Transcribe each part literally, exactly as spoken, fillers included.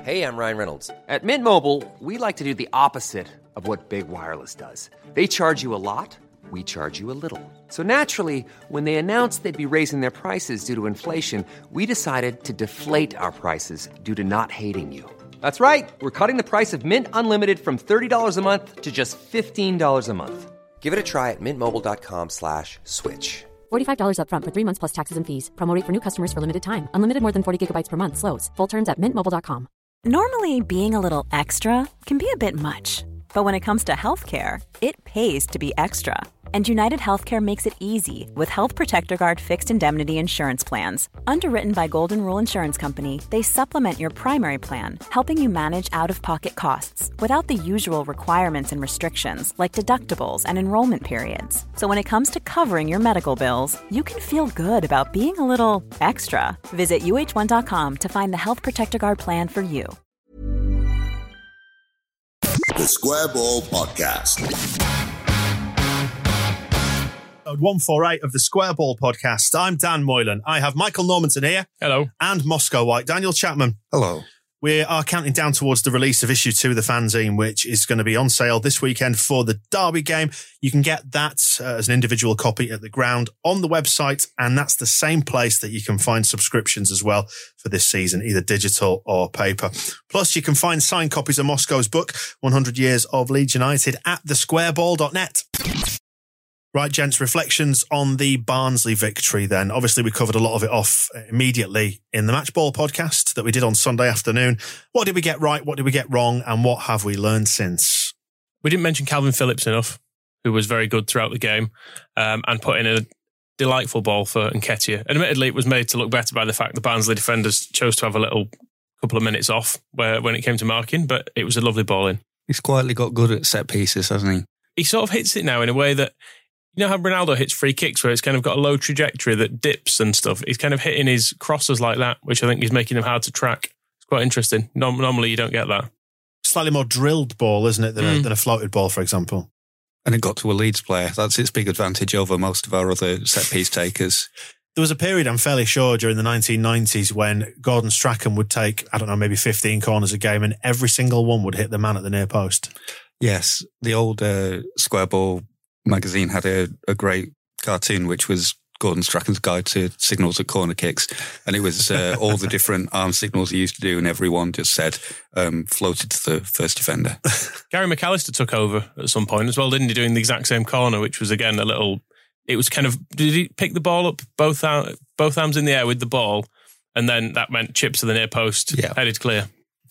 Hey, I'm Ryan Reynolds. At Mint Mobile, we like to do the opposite of what Big Wireless does. They charge you a lot, we charge you a little. So naturally, when they announced they'd be raising their prices due to inflation, we decided to deflate our prices due to not hating you. That's right. We're cutting the price of Mint Unlimited from thirty dollars a month to just fifteen dollars a month. Give it a try at mintmobile.com slash switch. forty-five dollars up front for three months plus taxes and fees. Promo rate for new customers for limited time. Unlimited more than forty gigabytes per month. Slows full terms at mint mobile dot com. Normally, being a little extra can be a bit much. But when it comes to healthcare, it pays to be extra. And United Healthcare makes it easy with Health Protector Guard fixed indemnity insurance plans. Underwritten by Golden Rule Insurance Company, they supplement your primary plan, helping you manage out-of-pocket costs without the usual requirements and restrictions like deductibles and enrollment periods. So when it comes to covering your medical bills, you can feel good about being a little extra. Visit U H one dot com to find the Health Protector Guard plan for you. The Square Ball Podcast. one forty-eight of the Square Ball Podcast. I'm Dan Moylan. I have Michael Normanton here. Hello. And Moscow White. Daniel Chapman. Hello. We are counting down towards the release of issue two of the fanzine, which is going to be on sale this weekend for the Derby game. You can get that uh, as an individual copy at the ground on the website, and that's the same place that you can find subscriptions as well for this season, either digital or paper. Plus, you can find signed copies of Moscow's book, one hundred Years of Leeds United, at the square ball dot net. Right, gents, reflections on the Barnsley victory then. Obviously, we covered a lot of it off immediately in the Match Ball podcast that we did on Sunday afternoon. What did we get right? What did we get wrong? And what have we learned since? We didn't mention Calvin Phillips enough, who was very good throughout the game um, and put in a delightful ball for Nketiah. Admittedly, it was made to look better by the fact the Barnsley defenders chose to have a little couple of minutes off where when it came to marking, but it was a lovely ball in. He's quietly got good at set pieces, hasn't he? He sort of hits it now in a way that, you know how Ronaldo hits free kicks where it's kind of got a low trajectory that dips and stuff? He's kind of hitting his crosses like that, which I think is making him hard to track. It's quite interesting. Norm- normally you don't get that. Slightly more drilled ball, isn't it, than, mm. a, than a floated ball, for example. And it got to a Leeds player. That's its big advantage over most of our other set-piece takers. There was a period, I'm fairly sure, during the nineteen nineties when Gordon Strachan would take, I don't know, maybe fifteen corners a game and every single one would hit the man at the near post. Yes, the old uh, Square Ball magazine had a, a great cartoon which was Gordon Strachan's guide to signals at corner kicks, and it was uh, all the different arm signals he used to do, and everyone just said um, floated to the first defender. Gary McAllister took over at some point as well, didn't he, doing the exact same corner, which was again a little, it was kind of, did he pick the ball up both arm, both arms in the air with the ball, and then that meant chips to the near post, yeah. Headed clear.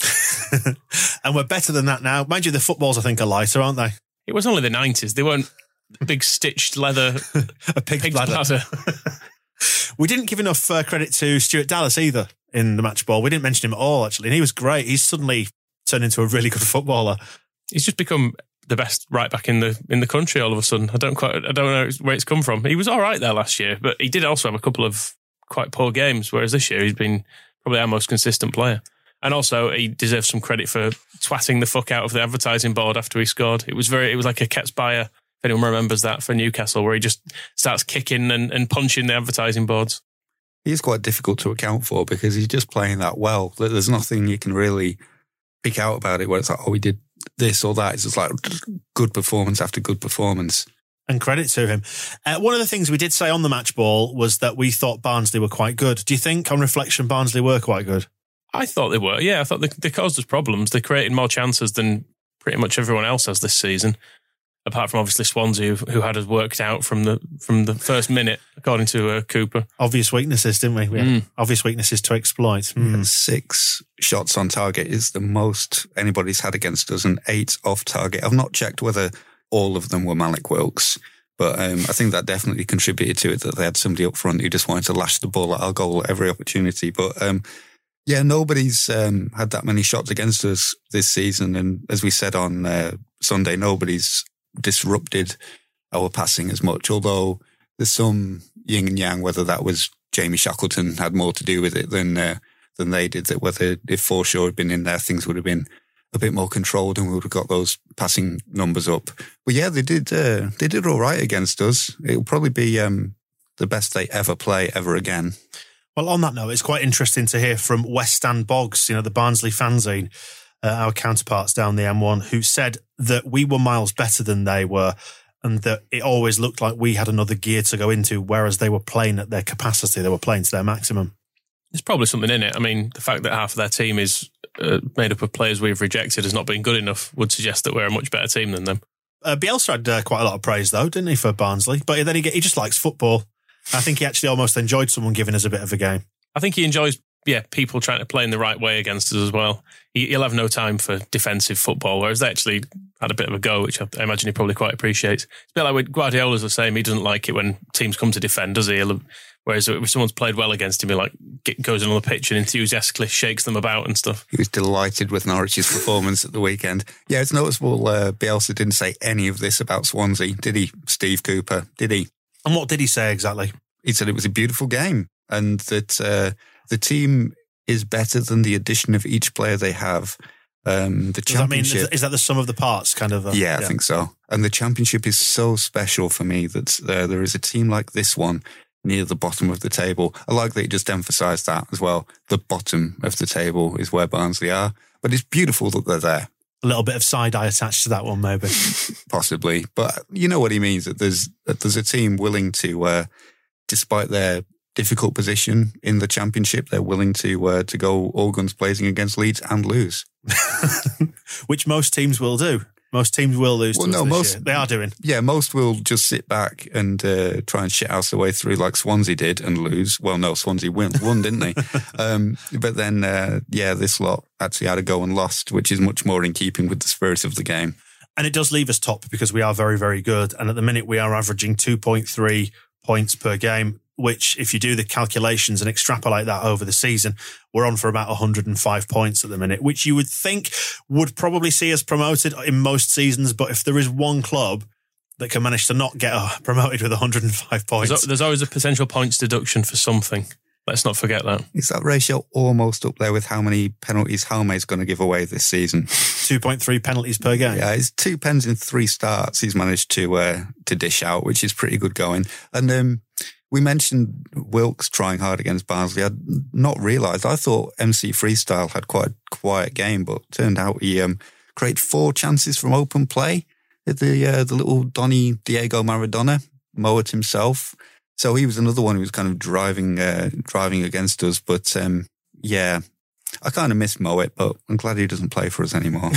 And we're better than that now. Mind you, the footballs I think are lighter, aren't they? It was only the nineties. They weren't big stitched leather. A pig's, pig's bladder. bladder. We didn't give enough uh, credit to Stuart Dallas either in the match ball. We didn't mention him at all, actually. And he was great. He's suddenly turned into a really good footballer. He's just become the best right back in the in the country all of a sudden. I don't quite, I don't know where it's come from. He was all right there last year, but he did also have a couple of quite poor games, whereas this year he's been probably our most consistent player. And also, he deserves some credit for twatting the fuck out of the advertising board after he scored. It was very, it was like a Ketsbayer, if anyone remembers that, for Newcastle, where he just starts kicking and, and punching the advertising boards. He's quite difficult to account for because he's just playing that well. There's nothing you can really pick out about it where it's like, oh, he did this or that. It's just like good performance after good performance. And credit to him. Uh, one of the things we did say on the match ball was that we thought Barnsley were quite good. Do you think, on reflection, Barnsley were quite good? I thought they were, yeah. I thought they, they caused us problems. They created more chances than pretty much everyone else has this season, apart from obviously Swansea, who, who had us worked out from the from the first minute, according to uh, Cooper. Obvious weaknesses, didn't we? we mm. Obvious weaknesses to exploit. Mm. Six shots on target is the most anybody's had against us, and eight off target. I've not checked whether all of them were Malik Wilks, but um, I think that definitely contributed to it, that they had somebody up front who just wanted to lash the ball at our goal at every opportunity. But um, yeah, nobody's um, had that many shots against us this season. And as we said on uh, Sunday, nobody's disrupted our passing as much, although there's some yin and yang, whether that was Jamie Shackleton had more to do with it than uh, than they did, that whether if Forshaw had been in there, things would have been a bit more controlled and we would have got those passing numbers up. But yeah, they did uh, they did all right against us. It'll probably be um, the best they ever play ever again. Well, on that note, it's quite interesting to hear from West Stand Boggs, you know, the Barnsley fanzine, uh, our counterparts down the M one, who said that we were miles better than they were and that it always looked like we had another gear to go into, whereas they were playing at their capacity. They were playing to their maximum. There's probably something in it. I mean, the fact that half of their team is uh, made up of players we've rejected as not being good enough would suggest that we're a much better team than them. Uh, Bielsa had uh, quite a lot of praise, though, didn't he, for Barnsley? But then he, he just likes football. I think he actually almost enjoyed someone giving us a bit of a game. I think he enjoys, yeah, people trying to play in the right way against us as well. He, he'll have no time for defensive football, whereas they actually had a bit of a go, which I, I imagine he probably quite appreciates. It's a bit like with Guardiola's the same. He doesn't like it when teams come to defend, does he? He'll, whereas if someone's played well against him, he like get, goes on the pitch and enthusiastically shakes them about and stuff. He was delighted with Norwich's performance at the weekend. Yeah, it's noticeable uh, Bielsa didn't say any of this about Swansea, did he? Steve Cooper, did he? And what did he say exactly? He said it was a beautiful game and that uh, the team is better than the addition of each player they have. Um, the Does that mean, championship, is that the sum of the parts kind of? Uh, yeah, I yeah. think so. And the championship is so special for me that uh, there is a team like this one near the bottom of the table. I like that it just emphasised that as well. The bottom of the table is where Barnsley are, but it's beautiful that they're there. A little bit of side eye attached to that one, maybe. Possibly, but you know what he means, that there's that there's a team willing to, uh, despite their difficult position in the championship, they're willing to uh, to go all guns blazing against Leeds and lose. Which most teams will do. Most teams will lose well, to no, us this most, year. They are doing. Yeah, most will just sit back and uh, try and shithouse their way through like Swansea did and lose. Well, no, Swansea won, won didn't they? Um, but then, uh, yeah, this lot actually had a go and lost, which is much more in keeping with the spirit of the game. And it does leave us top because we are very, very good. And at the minute, we are averaging two point three points per game, which if you do the calculations and extrapolate that over the season, we're on for about one hundred five points at the minute, which you would think would probably see us promoted in most seasons. But if there is one club that can manage to not get promoted with one hundred five points. There's, there's always a potential points deduction for something. Let's not forget that. Is that ratio almost up there with how many penalties Halme's going to give away this season? two point three penalties per game. Yeah, it's two pens in three starts he's managed to uh, to dish out, which is pretty good going. And um, we mentioned Wilkes trying hard against Barnsley. I'd not realised. I thought M C Freestyle had quite a quiet game, but turned out he um, created four chances from open play. The uh, the little Donny Diego Maradona, Mowat himself. So he was another one who was kind of driving uh, driving against us. But um, yeah, I kind of miss Mowat, but I'm glad he doesn't play for us anymore.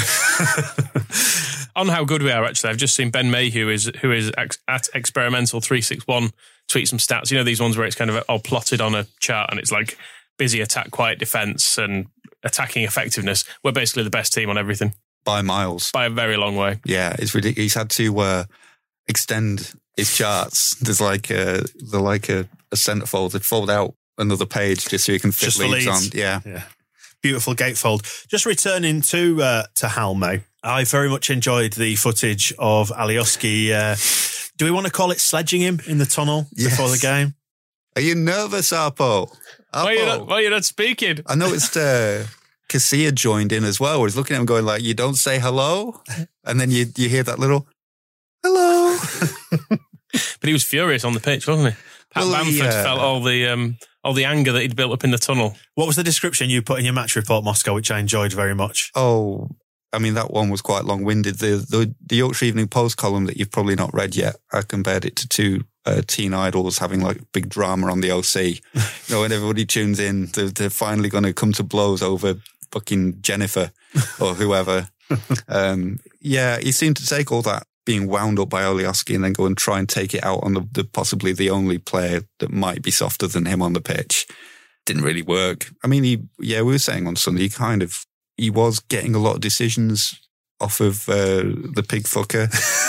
On how good we are, actually, I've just seen Ben Mayhew, is, who is ex- at Experimental three six one, tweet some stats. You know, these ones where it's kind of all plotted on a chart and it's like busy attack, quiet defence and attacking effectiveness. We're basically the best team on everything. By miles. By a very long way. Yeah, it's ridiculous. He's had to uh, extend his charts. There's like a, they're like a, a centrefold. They fold out another page just so you can fit just Leeds, Leeds on. Yeah. yeah. Beautiful gatefold. Just returning to uh, to Halme, I very much enjoyed the footage of Alioski. Uh, do we want to call it sledging him in the tunnel yes. before the game? Are you nervous, Arpo? Arpo? Why are you not, why are you not speaking? I noticed uh, Casilla joined in as well. I was looking at him going like, you don't say hello? And then you you hear that little, hello. But he was furious on the pitch, wasn't he? Pat well, Bamford yeah. felt all the um, all the anger that he'd built up in the tunnel. What was the description you put in your match report, Moscow, which I enjoyed very much? Oh, I mean, that one was quite long-winded. The, the, the Yorkshire Evening Post column that you've probably not read yet, I compared it to two uh, teen idols having like big drama on the O C. You know, when everybody tunes in, they're, they're finally going to come to blows over fucking Jennifer or whoever. um, yeah, he seemed to take all that being wound up by Alioski and then go and try and take it out on the, the possibly the only player that might be softer than him on the pitch. Didn't really work. I mean, he, yeah, we were saying on Sunday, he kind of, he was getting a lot of decisions off of uh, the pig fucker.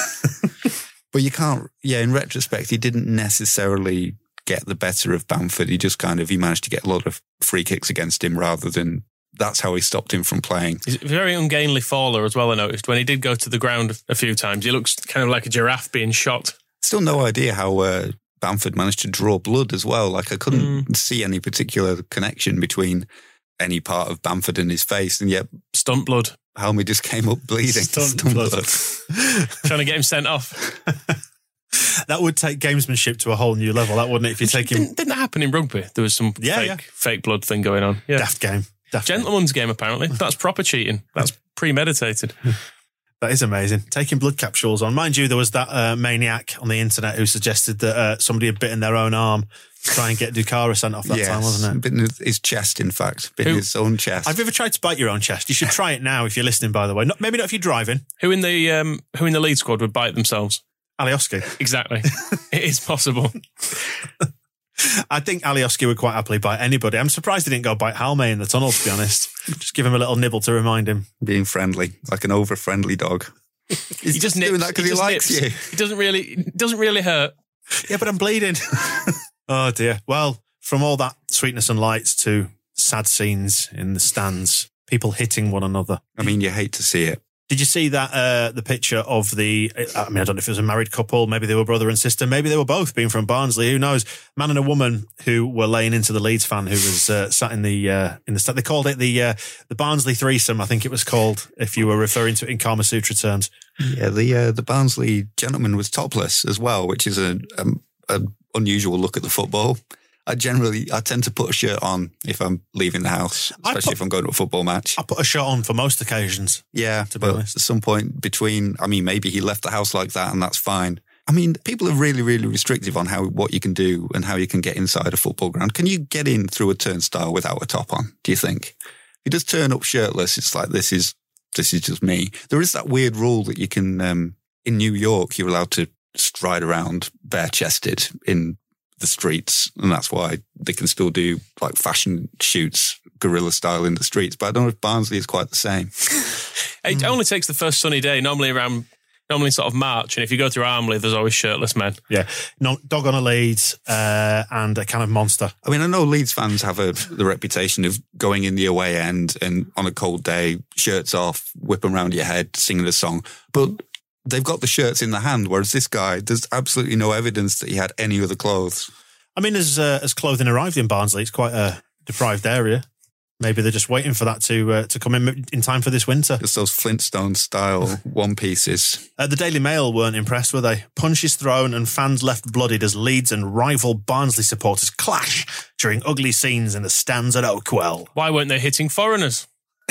But you can't, yeah, in retrospect, he didn't necessarily get the better of Bamford. He just kind of, he managed to get a lot of free kicks against him rather than, that's how he stopped him from playing. He's a very ungainly faller as well, I noticed. When he did go to the ground a few times, he looks kind of like a giraffe being shot. Still no idea how uh, Bamford managed to draw blood as well. Like, I couldn't mm. see any particular connection between any part of Bamford and his face, and yet... Stunt blood. Halme just came up bleeding. Stunt, Stunt blood. blood. Trying to get him sent off. That would take gamesmanship to a whole new level, that wouldn't it? If you take him, didn't, didn't that happen in rugby? There was some Yeah, fake, yeah. fake blood thing going on. Yeah. daft game. Daft game. Gentleman's game, apparently. That's proper cheating. That's premeditated. That is amazing. Taking blood capsules on. Mind you, there was that uh, maniac on the internet who suggested that uh, somebody had bitten their own arm to try and get Dukara sent off that yes, time, wasn't it? bitten his- his chest, in fact. Bitten Who- his own chest. Have you ever tried to bite your own chest? You should try it now if you're listening, by the way. Not, maybe not if you're driving. Who in the um, who in the lead squad would bite themselves? Alioski. Exactly. It is possible. I think Alioski would quite happily bite anybody. I'm surprised he didn't go bite Halme in the tunnel, to be honest. Just give him a little nibble to remind him. Being friendly, like an over-friendly dog. He's He just doing nips. that because he, just likes nips. you. He doesn't really, it doesn't really hurt. Yeah, but I'm bleeding. Oh, dear. Well, from all that sweetness and lights to sad scenes in the stands, people hitting one another. I mean, you hate to see it. Did you see that, uh, the picture of the, I mean, I don't know if it was a married couple, maybe they were brother and sister, maybe they were both being from Barnsley, who knows? Man and a woman who were laying into the Leeds fan who was uh, sat in the, uh, in the, sta- they called it the, uh, the Barnsley threesome, I think it was called, if you were referring to it in Kama Sutra terms. Yeah, the uh, the Barnsley gentleman was topless as well, which is a, a, a unusual look at the football. I generally, I tend to put a shirt on if I'm leaving the house, I especially put- if I'm going to a football match. I put a shirt on for most occasions. Yeah, to be but honest. at some point between, I mean, maybe he left the house like that and that's fine. I mean, people are really, really restrictive on how what you can do and how you can get inside a football ground. Can you get in through a turnstile without a top on, do you think? If you just turn up shirtless, it's like, this is this is just me. There is that weird rule that you can, um, in New York, you're allowed to stride around bare-chested in the streets, and that's why they can still do like fashion shoots, guerrilla style in the streets. But I don't know if Barnsley is quite the same. It only takes the first sunny day, normally around, normally sort of March. And if you go through Armley, there's always shirtless men. Yeah. No, dog on a lead, uh, and a kind of monster. I mean, I know Leeds fans have a the reputation of going in the away end and on a cold day, shirts off, whipping around your head, singing a song, but they've got the shirts in the hand, whereas this guy, there's absolutely no evidence that he had any other clothes. I mean, as uh, as clothing arrived in Barnsley, it's quite a deprived area. Maybe they're just waiting for that to uh, to come in in time for this winter. Just those Flintstone style one pieces. Uh, the Daily Mail weren't impressed, were they? Punches thrown and fans left bloodied as Leeds and rival Barnsley supporters clash during ugly scenes in the stands at Oakwell. Why weren't they hitting foreigners?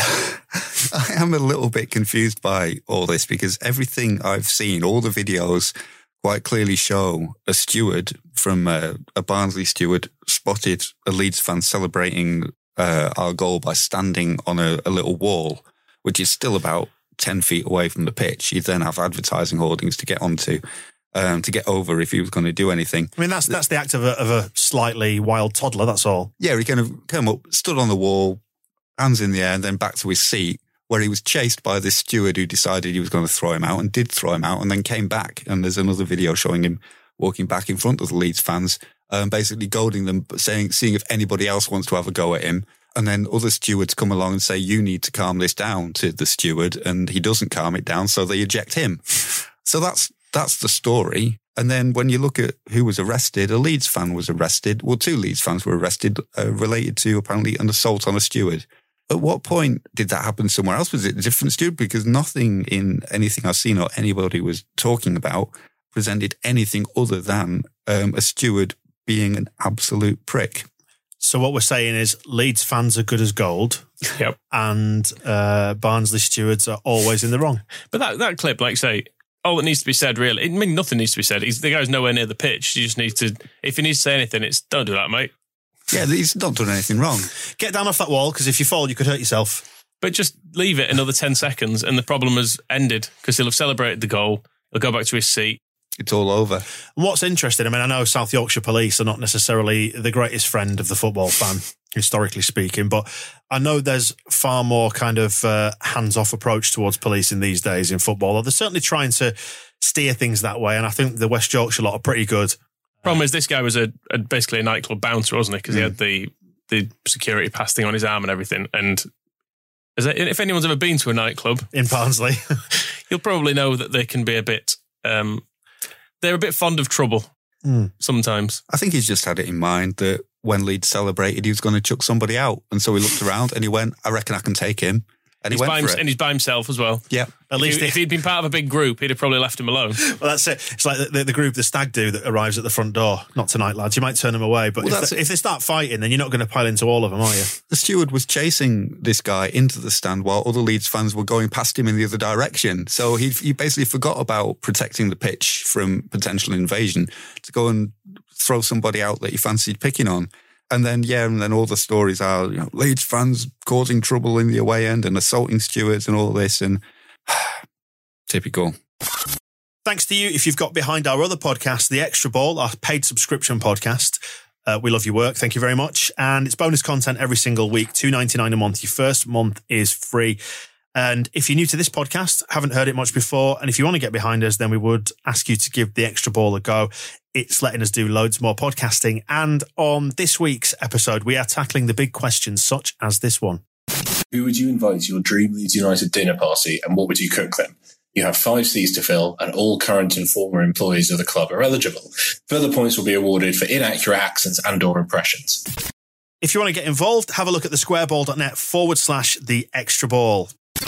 I am a little bit confused by all this because everything I've seen, all the videos quite clearly show a steward from uh, a Barnsley steward spotted a Leeds fan celebrating uh, our goal by standing on a, a little wall, which is still about ten feet away from the pitch. You'd then have advertising hoardings to get onto, um, to get over if he was going to do anything. I mean, that's that's the act of a, of a slightly wild toddler, that's all. Yeah, he kind of came up, stood on the wall, hands in the air, and then back to his seat, where he was chased by this steward who decided he was going to throw him out and did throw him out and then came back. And there's another video showing him walking back in front of the Leeds fans, um, basically goading them, saying, seeing if anybody else wants to have a go at him. And then other stewards come along and say, you need to calm this down to the steward. And he doesn't calm it down, so they eject him. So that's that's the story. And then when you look at who was arrested, a Leeds fan was arrested. Well, two Leeds fans were arrested uh, related to apparently an assault on a steward. At what point did that happen somewhere else? Was it a different steward? Because nothing in anything I've seen or anybody was talking about presented anything other than um, a steward being an absolute prick. So what we're saying is Leeds fans are good as gold. Yep. And uh, Barnsley stewards are always in the wrong. But that, that clip, like say, all that needs to be said, really, I mean, nothing needs to be said. He's, the guy's nowhere near the pitch. You just need to, if he needs to say anything, it's don't do that, mate. Yeah, he's not done anything wrong. Get down off that wall, because if you fall, you could hurt yourself. But just leave it another ten seconds and the problem has ended because he'll have celebrated the goal. He'll go back to his seat. It's all over. And what's interesting, I mean, I know South Yorkshire Police are not necessarily the greatest friend of the football fan, historically speaking, but I know there's far more kind of uh, hands-off approach towards policing these days in football. They're certainly trying to steer things that way, and I think the West Yorkshire lot are pretty good. Problem is, this guy was a, a basically a nightclub bouncer, wasn't he? Because mm. he had the the security pass thing on his arm and everything. And as a, if anyone's ever been to a nightclub in Barnsley, you'll probably know that they can be a bit. Um, they're a bit fond of trouble mm. sometimes. I think he's just had it in mind that when Leeds celebrated, he was going to chuck somebody out, and so he looked around and he went, "I reckon I can take him." And he he's went by for him, it. and he's by himself as well. Yeah. At If, least he, it- if he'd been part of a big group, he'd have probably left him alone. Well, that's it. It's like the, the, the group, the stag do that arrives at the front door. Not tonight, lads. You might turn them away, but Well, if, that's they, it. if they start fighting, then you're not going to pile into all of them, are you? The steward was chasing this guy into the stand while other Leeds fans were going past him in the other direction. So he he basically forgot about protecting the pitch from potential invasion to go and throw somebody out that he fancied picking on. And then, yeah, and then all the stories are, you know, Leeds fans causing trouble in the away end and assaulting stewards and all this. And typical. Thanks to you if you've got behind our other podcast, The Extra Ball, our paid subscription podcast. Uh, we love your work. Thank you very much. And it's bonus content every single week, two dollars ninety-nine a month. Your first month is free. And if you're new to this podcast, haven't heard it much before, and if you want to get behind us, then we would ask you to give The Extra Ball a go. It's letting us do loads more podcasting. And on this week's episode, we are tackling the big questions such as this one. Who would you invite to your dream Leeds United dinner party and what would you cook them? You have five seats to fill and all current and former employees of the club are eligible. Further points will be awarded for inaccurate accents and or impressions. If you want to get involved, have a look at the squareball.net forward slash the extra ball.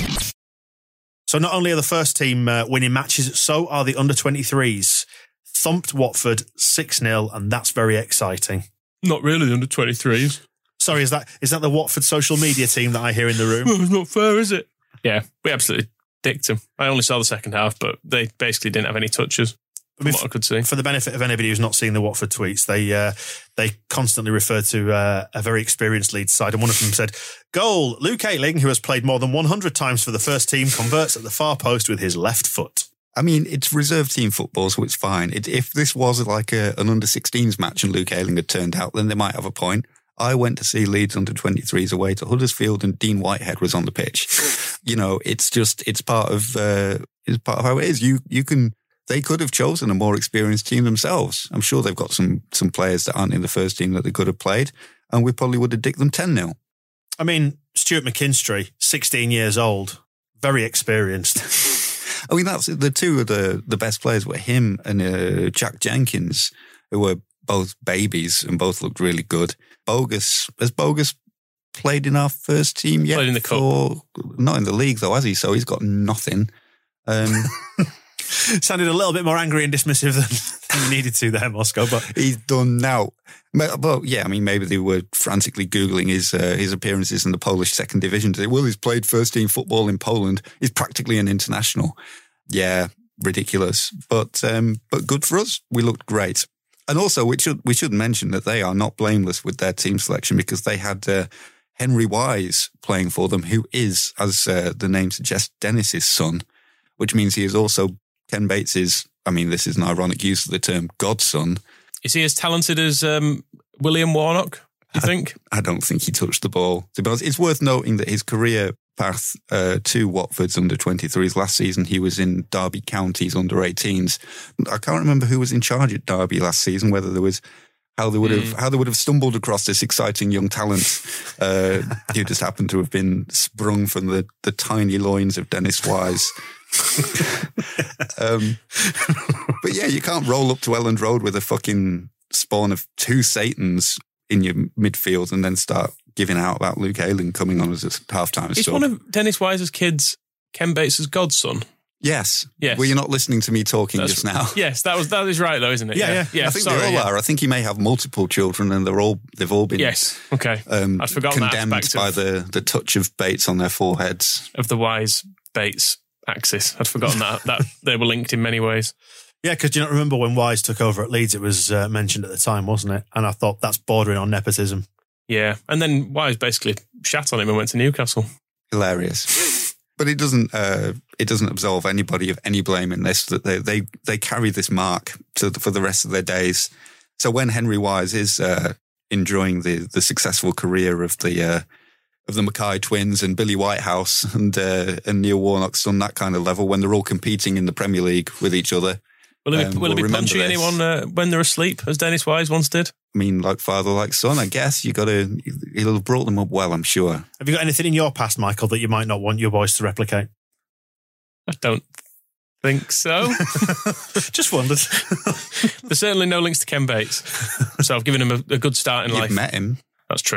So not only are the first team uh, winning matches, so are the under twenty-threes. Thumped Watford six nil, and that's very exciting. Not really under twenty-threes. Sorry, is that is that the Watford social media team that I hear in the room? Well, it's not fair, is it? Yeah, we absolutely dicked them. I only saw the second half, but they basically didn't have any touches, from what I could see. For the benefit of anybody who's not seen the Watford tweets, they uh, they constantly refer to uh, a very experienced Leeds side, and one of them said, "Goal, Luke Ayling, who has played more than one hundred times for the first team, converts at the far post with his left foot." I mean, it's reserve team football, so it's fine. It, if this was like a, an under sixteens match and Luke Ayling had turned out, then they might have a point. I went to see Leeds under twenty-threes away to Huddersfield and Dean Whitehead was on the pitch. You know, it's just, it's part of, uh, it's part of how it is. You, you can, they could have chosen a more experienced team themselves. I'm sure they've got some, some players that aren't in the first team that they could have played, and we probably would have dicked them ten nil. I mean, Stuart McKinstry, sixteen years old, very experienced. I mean, that's the two of the, the best players were him and uh, Jack Jenkins, who were both babies and both looked really good. Bogus, has Bogus played in our first team yet? Played in the for, cup. Not in the league though, has he? So he's got nothing. Um, Sounded a little bit more angry and dismissive than you needed to there, Moscow, but he's done now. But, but yeah, I mean, maybe they were frantically Googling his uh, his appearances in the Polish second division to say, well, he's played first team football in Poland. He's practically an international. Yeah, ridiculous. But um, but good for us. We looked great. And also, we should we should mention that they are not blameless with their team selection because they had uh, Henry Wise playing for them, who is, as uh, the name suggests, Dennis's son, which means he is also Ken Bates's, I mean, this is an ironic use of the term, godson. Is he as talented as um, William Warnock, do you think? I, I don't think he touched the ball. To be honest, it's worth noting that his career path uh, to Watford's under twenty-threes last season, he was in Derby County's under eighteens. I can't remember who was in charge at Derby last season, whether there was how they would have mm. how they would have stumbled across this exciting young talent uh, who just happened to have been sprung from the, the tiny loins of Dennis Wise. um, but yeah, you can't roll up to Elland Road with a fucking spawn of two Satans in your midfield and then start giving out about Luke Ayling coming on as a half-time Is sub. one of Dennis Wise's kids Ken Bates' godson? Yes. Yes. Were you not listening to me talking That's, just now? Yes, that was that is right though, isn't it? Yeah, yeah. yeah I think sorry, they all yeah. are. I think he may have multiple children and they're all they've all been Yes. Okay. um, I'd forgotten that condemned aspect by of, the, the touch of Bates on their foreheads. of the Wise Bates axis. I'd forgotten that that they were linked in many ways. yeah, because do you not remember when Wise took over at Leeds? It was uh, mentioned at the time, wasn't it? And I thought that's bordering on nepotism. Yeah, and then Wise basically shat on him and went to Newcastle. Hilarious. But it doesn't uh, it doesn't absolve anybody of any blame in this, that they they, they carry this mark to the, for the rest of their days. So when Henry Wise is uh, enjoying the the successful career of the uh, of the Mackay twins and Billy Whitehouse and uh, and Neil Warnock's done that kind of level, when they're all competing in the Premier League with each other. Will he, um, will we'll he be remember punching this. anyone uh, when they're asleep, as Dennis Wise once did? I mean, like father, like son, I guess. You got to, he'll have brought them up well, I'm sure. Have you got anything in your past, Michael, that you might not want your boys to replicate? I don't think so. Just wondered. There's certainly no links to Ken Bates. So I've given him a, a good start in You've life. met him. That's true. That's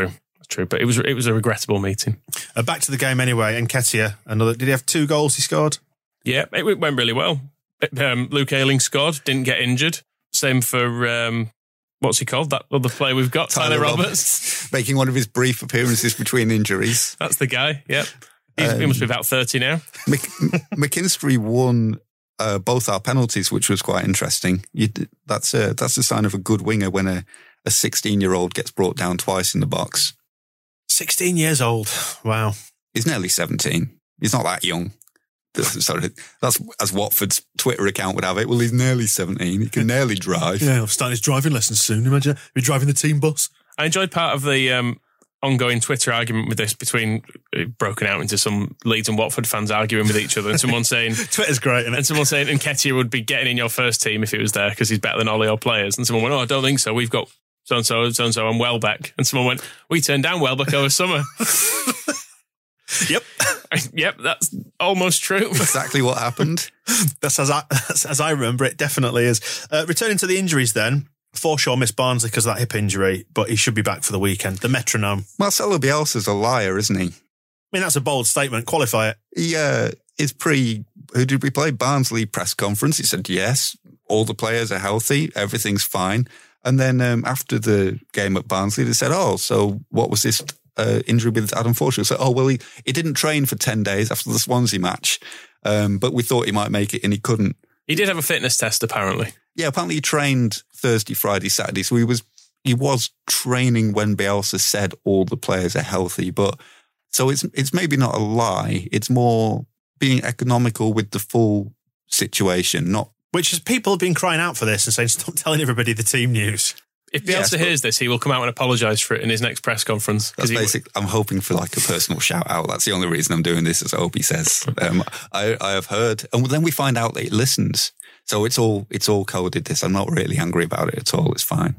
true. But it was it was a regrettable meeting. Uh, back to the game anyway. Nketiah, another. Did he have two goals he scored? Yeah, it went really well. Um, Luke Ayling scored, didn't get injured. Same for, um, what's he called? That other player we've got, Tyler, Tyler Roberts. Roberts. Making one of his brief appearances between injuries. That's the guy, yep. He's, um, he must be about thirty now. Mc, McKinstry won uh, both our penalties, which was quite interesting. You, that's, a, that's a sign of a good winger when a, a sixteen-year-old gets brought down twice in the box. sixteen years old. Wow. He's nearly seventeen. He's not that young. Sorry, that's as Watford's Twitter account would have it. Well, he's nearly seventeen. He can nearly drive. Yeah, I'm starting his driving lessons soon. Imagine he'll be driving the team bus. I enjoyed part of the um, ongoing Twitter argument with this between uh, broken out into some Leeds and Watford fans arguing with each other, and someone saying Twitter's great, isn't it? And someone saying Nketiah would be getting in your first team if he was there because he's better than all your players. And someone went, "Oh, I don't think so. We've got so and so, so and so, and Welbeck." And someone went, "We turned down Welbeck over summer." Yep. Yep, that's almost true. Exactly what happened. That's as I, that's as I remember it, definitely is. Uh, returning to the injuries then, Forshaw missed Barnsley because of that hip injury, but he should be back for the weekend. The metronome. Marcelo Bielsa's a liar, isn't he? I mean, that's a bold statement. Qualify it. Yeah, his pre, who did we play? Barnsley press conference. He said, yes, all the players are healthy, everything's fine. And then um, after the game at Barnsley, they said, oh, so what was this Uh, injury with Adam Forshaw? So, oh, well, he, he didn't train for ten days after the Swansea match, um, but we thought he might make it and he couldn't. He did have a fitness test, apparently. Yeah, apparently he trained Thursday, Friday, Saturday. So he was he was training when Bielsa said all the players are healthy. But so it's it's maybe not a lie. It's more being economical with the full situation, not. Which is people have been crying out for this and saying, stop telling everybody the team news. If Bielsa yes, hears this, he will come out and apologise for it in his next press conference. That's basic. I'm hoping for like a personal shout out. That's the only reason I'm doing this, as I hope he says. Um, I, I have heard, and then we find out that he listens. So it's all it's all coded. This, I'm not really angry about it at all. It's fine.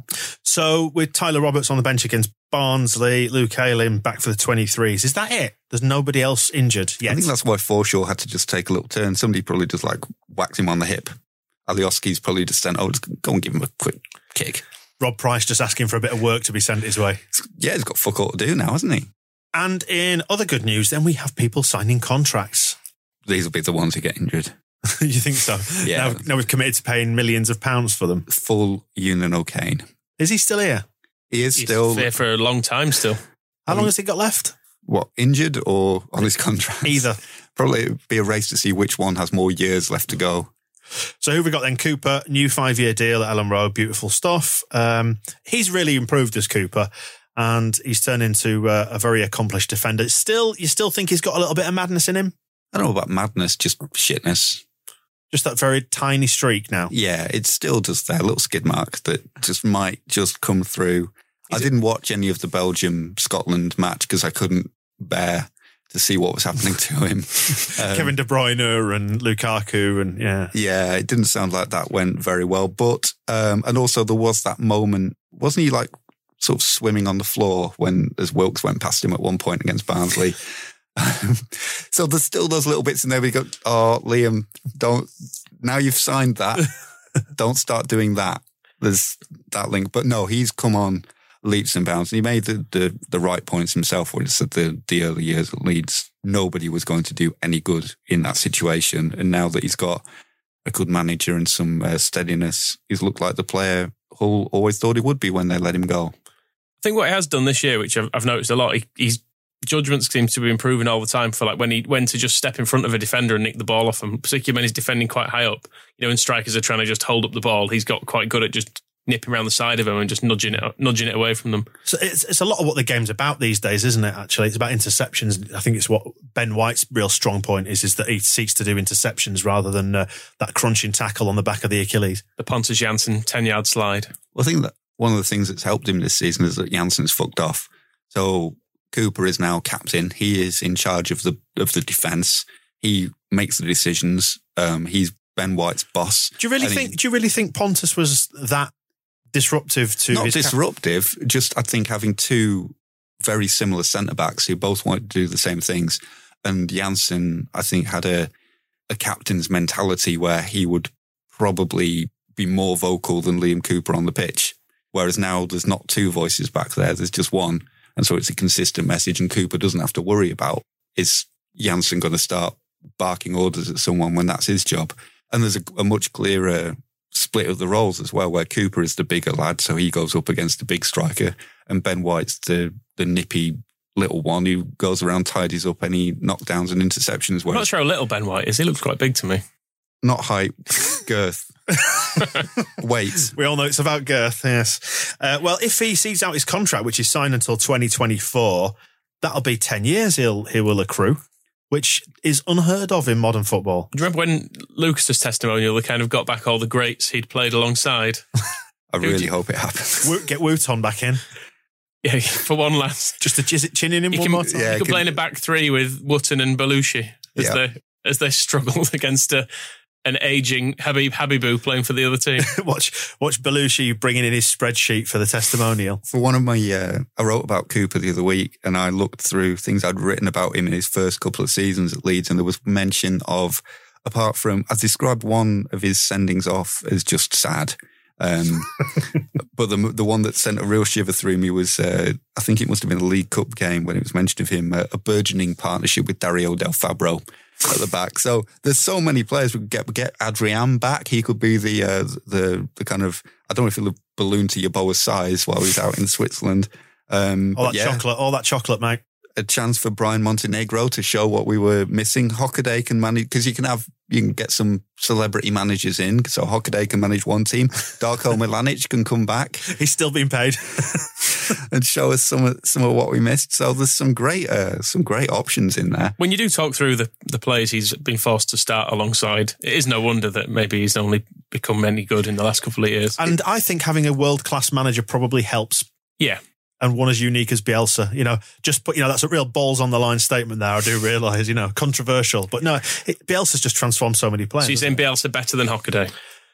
So with Tyler Roberts on the bench against Barnsley, Luke Ayling back for the twenty-threes, is that it? There's nobody else injured yet. I think that's why Forshaw had to just take a little turn. Somebody probably just like whacked him on the hip. Alioski's probably just sent, oh, just go and give him a quick kick. Rob Price just asking for a bit of work to be sent his way. Yeah, he's got fuck all to do now, hasn't he? And in other good news, then we have people signing contracts. These will be the ones who get injured. You think so? Yeah. Now, now we've committed to paying millions of pounds for them. Full Ewan O'Kane. Is he still here? He is He's still. here for a long time still. How long has he got left? What, injured or on his contract? Either. Probably it'd be a race to see which one has more years left to go. So who have we got then? Cooper, new five-year deal at Ellen Road, beautiful stuff. Um, he's really improved as Cooper, and he's turned into uh, a very accomplished defender. Still, you still think he's got a little bit of madness in him? I don't know about madness, just shitness. Just that very tiny streak now. Yeah, it's still just there, a little skid mark that just might just come through. Is I didn't it- watch any of the Belgium-Scotland match because I couldn't bear to see what was happening to him. Um, Kevin De Bruyne and Lukaku and yeah. Yeah, it didn't sound like that went very well. But, um, and also there was that moment, wasn't he like sort of swimming on the floor when, as Wilkes went past him at one point against Barnsley? So there's still those little bits in there where you go, oh, Liam, don't, now you've signed that, don't start doing that. There's that link. But no, he's come on leaps and bounds. And he made the, the, the right points himself when he said the, the early years at Leeds, nobody was going to do any good in that situation. And now that he's got a good manager and some uh, steadiness, he's looked like the player Hull always thought he would be when they let him go. I think what he has done this year, which I've, I've noticed a lot, he, he's judgments seems to be improving all the time for like when he when to just step in front of a defender and nick the ball off him, particularly when he's defending quite high up. You know, when strikers are trying to just hold up the ball, he's got quite good at just nipping around the side of him and just nudging it nudging it away from them. So it's it's a lot of what the game's about these days, isn't it, actually? It's about interceptions. I think it's what Ben White's real strong point is, is that he seeks to do interceptions rather than uh, that crunching tackle on the back of the Achilles. The Pontus Janssen ten-yard slide. Well, I think that one of the things that's helped him this season is that Janssen's fucked off. So Cooper is now captain. He is in charge of the of the defence. He makes the decisions. Um, he's Ben White's boss. Do you really think? He, do you really think Pontus was that disruptive to not his disruptive? Cap- just I think having two very similar centre backs who both wanted to do the same things, and Janssen I think had a a captain's mentality where he would probably be more vocal than Liam Cooper on the pitch. Whereas now there's not two voices back there. There's just one. And so it's a consistent message, and Cooper doesn't have to worry about, is Janssen going to start barking orders at someone when that's his job? And there's a, a much clearer split of the roles as well, where Cooper is the bigger lad, so he goes up against the big striker, and Ben White's the, the nippy little one who goes around, tidies up any knockdowns and interceptions. I'm not sure how little Ben White is. He looks quite big to me. Not height, girth. Weight. We all know it's about girth, yes. Uh, well, if he sees out his contract, which is signed until twenty twenty-four, that'll be ten years he'll, he will accrue, which is unheard of in modern football. Do you remember when Lucas's testimonial, they kind of got back all the greats he'd played alongside? I really hope it happens. Wo- get Wooton back in. Yeah, for one last. Just to jizz it chin in him you one can, more time. Yeah, you could play in a back three with Wooten and Belushi as, yeah. they, as they struggled against a, an ageing Habib Habibou playing for the other team. watch watch Belushi bringing in his spreadsheet for the testimonial. For one of my, uh, I wrote about Cooper the other week, and I looked through things I'd written about him in his first couple of seasons at Leeds, and there was mention of, apart from, I described one of his sendings off as just sad. Um, but the the one that sent a real shiver through me was, uh, I think it must have been a League Cup game when it was mentioned of him, uh, a burgeoning partnership with Dario Del Fabro at the back. So there's so many players. We could get get Adrian back. He could be the uh, the the kind of, I don't know if he'll balloon to Yeboah's size while he's out in Switzerland. Um, all that yeah, chocolate, all that chocolate, mate. A chance for Brian Montenegro to show what we were missing. Hockaday can manage, because you can have, you can get some celebrity managers in. So Hockaday can manage one team. Darko Milanic can come back. He's still being paid. And show us some of, some of what we missed. So there's some great, uh, some great options in there. When you do talk through the, the players he's been forced to start alongside, it is no wonder that maybe he's only become any good in the last couple of years. And I think having a world-class manager probably helps. Yeah. And one as unique as Bielsa, you know, just put, you know, that's a real balls on the line statement there. I do realise, you know, controversial, but no, it, Bielsa's just transformed so many players. So you're saying Bielsa better than Hockaday?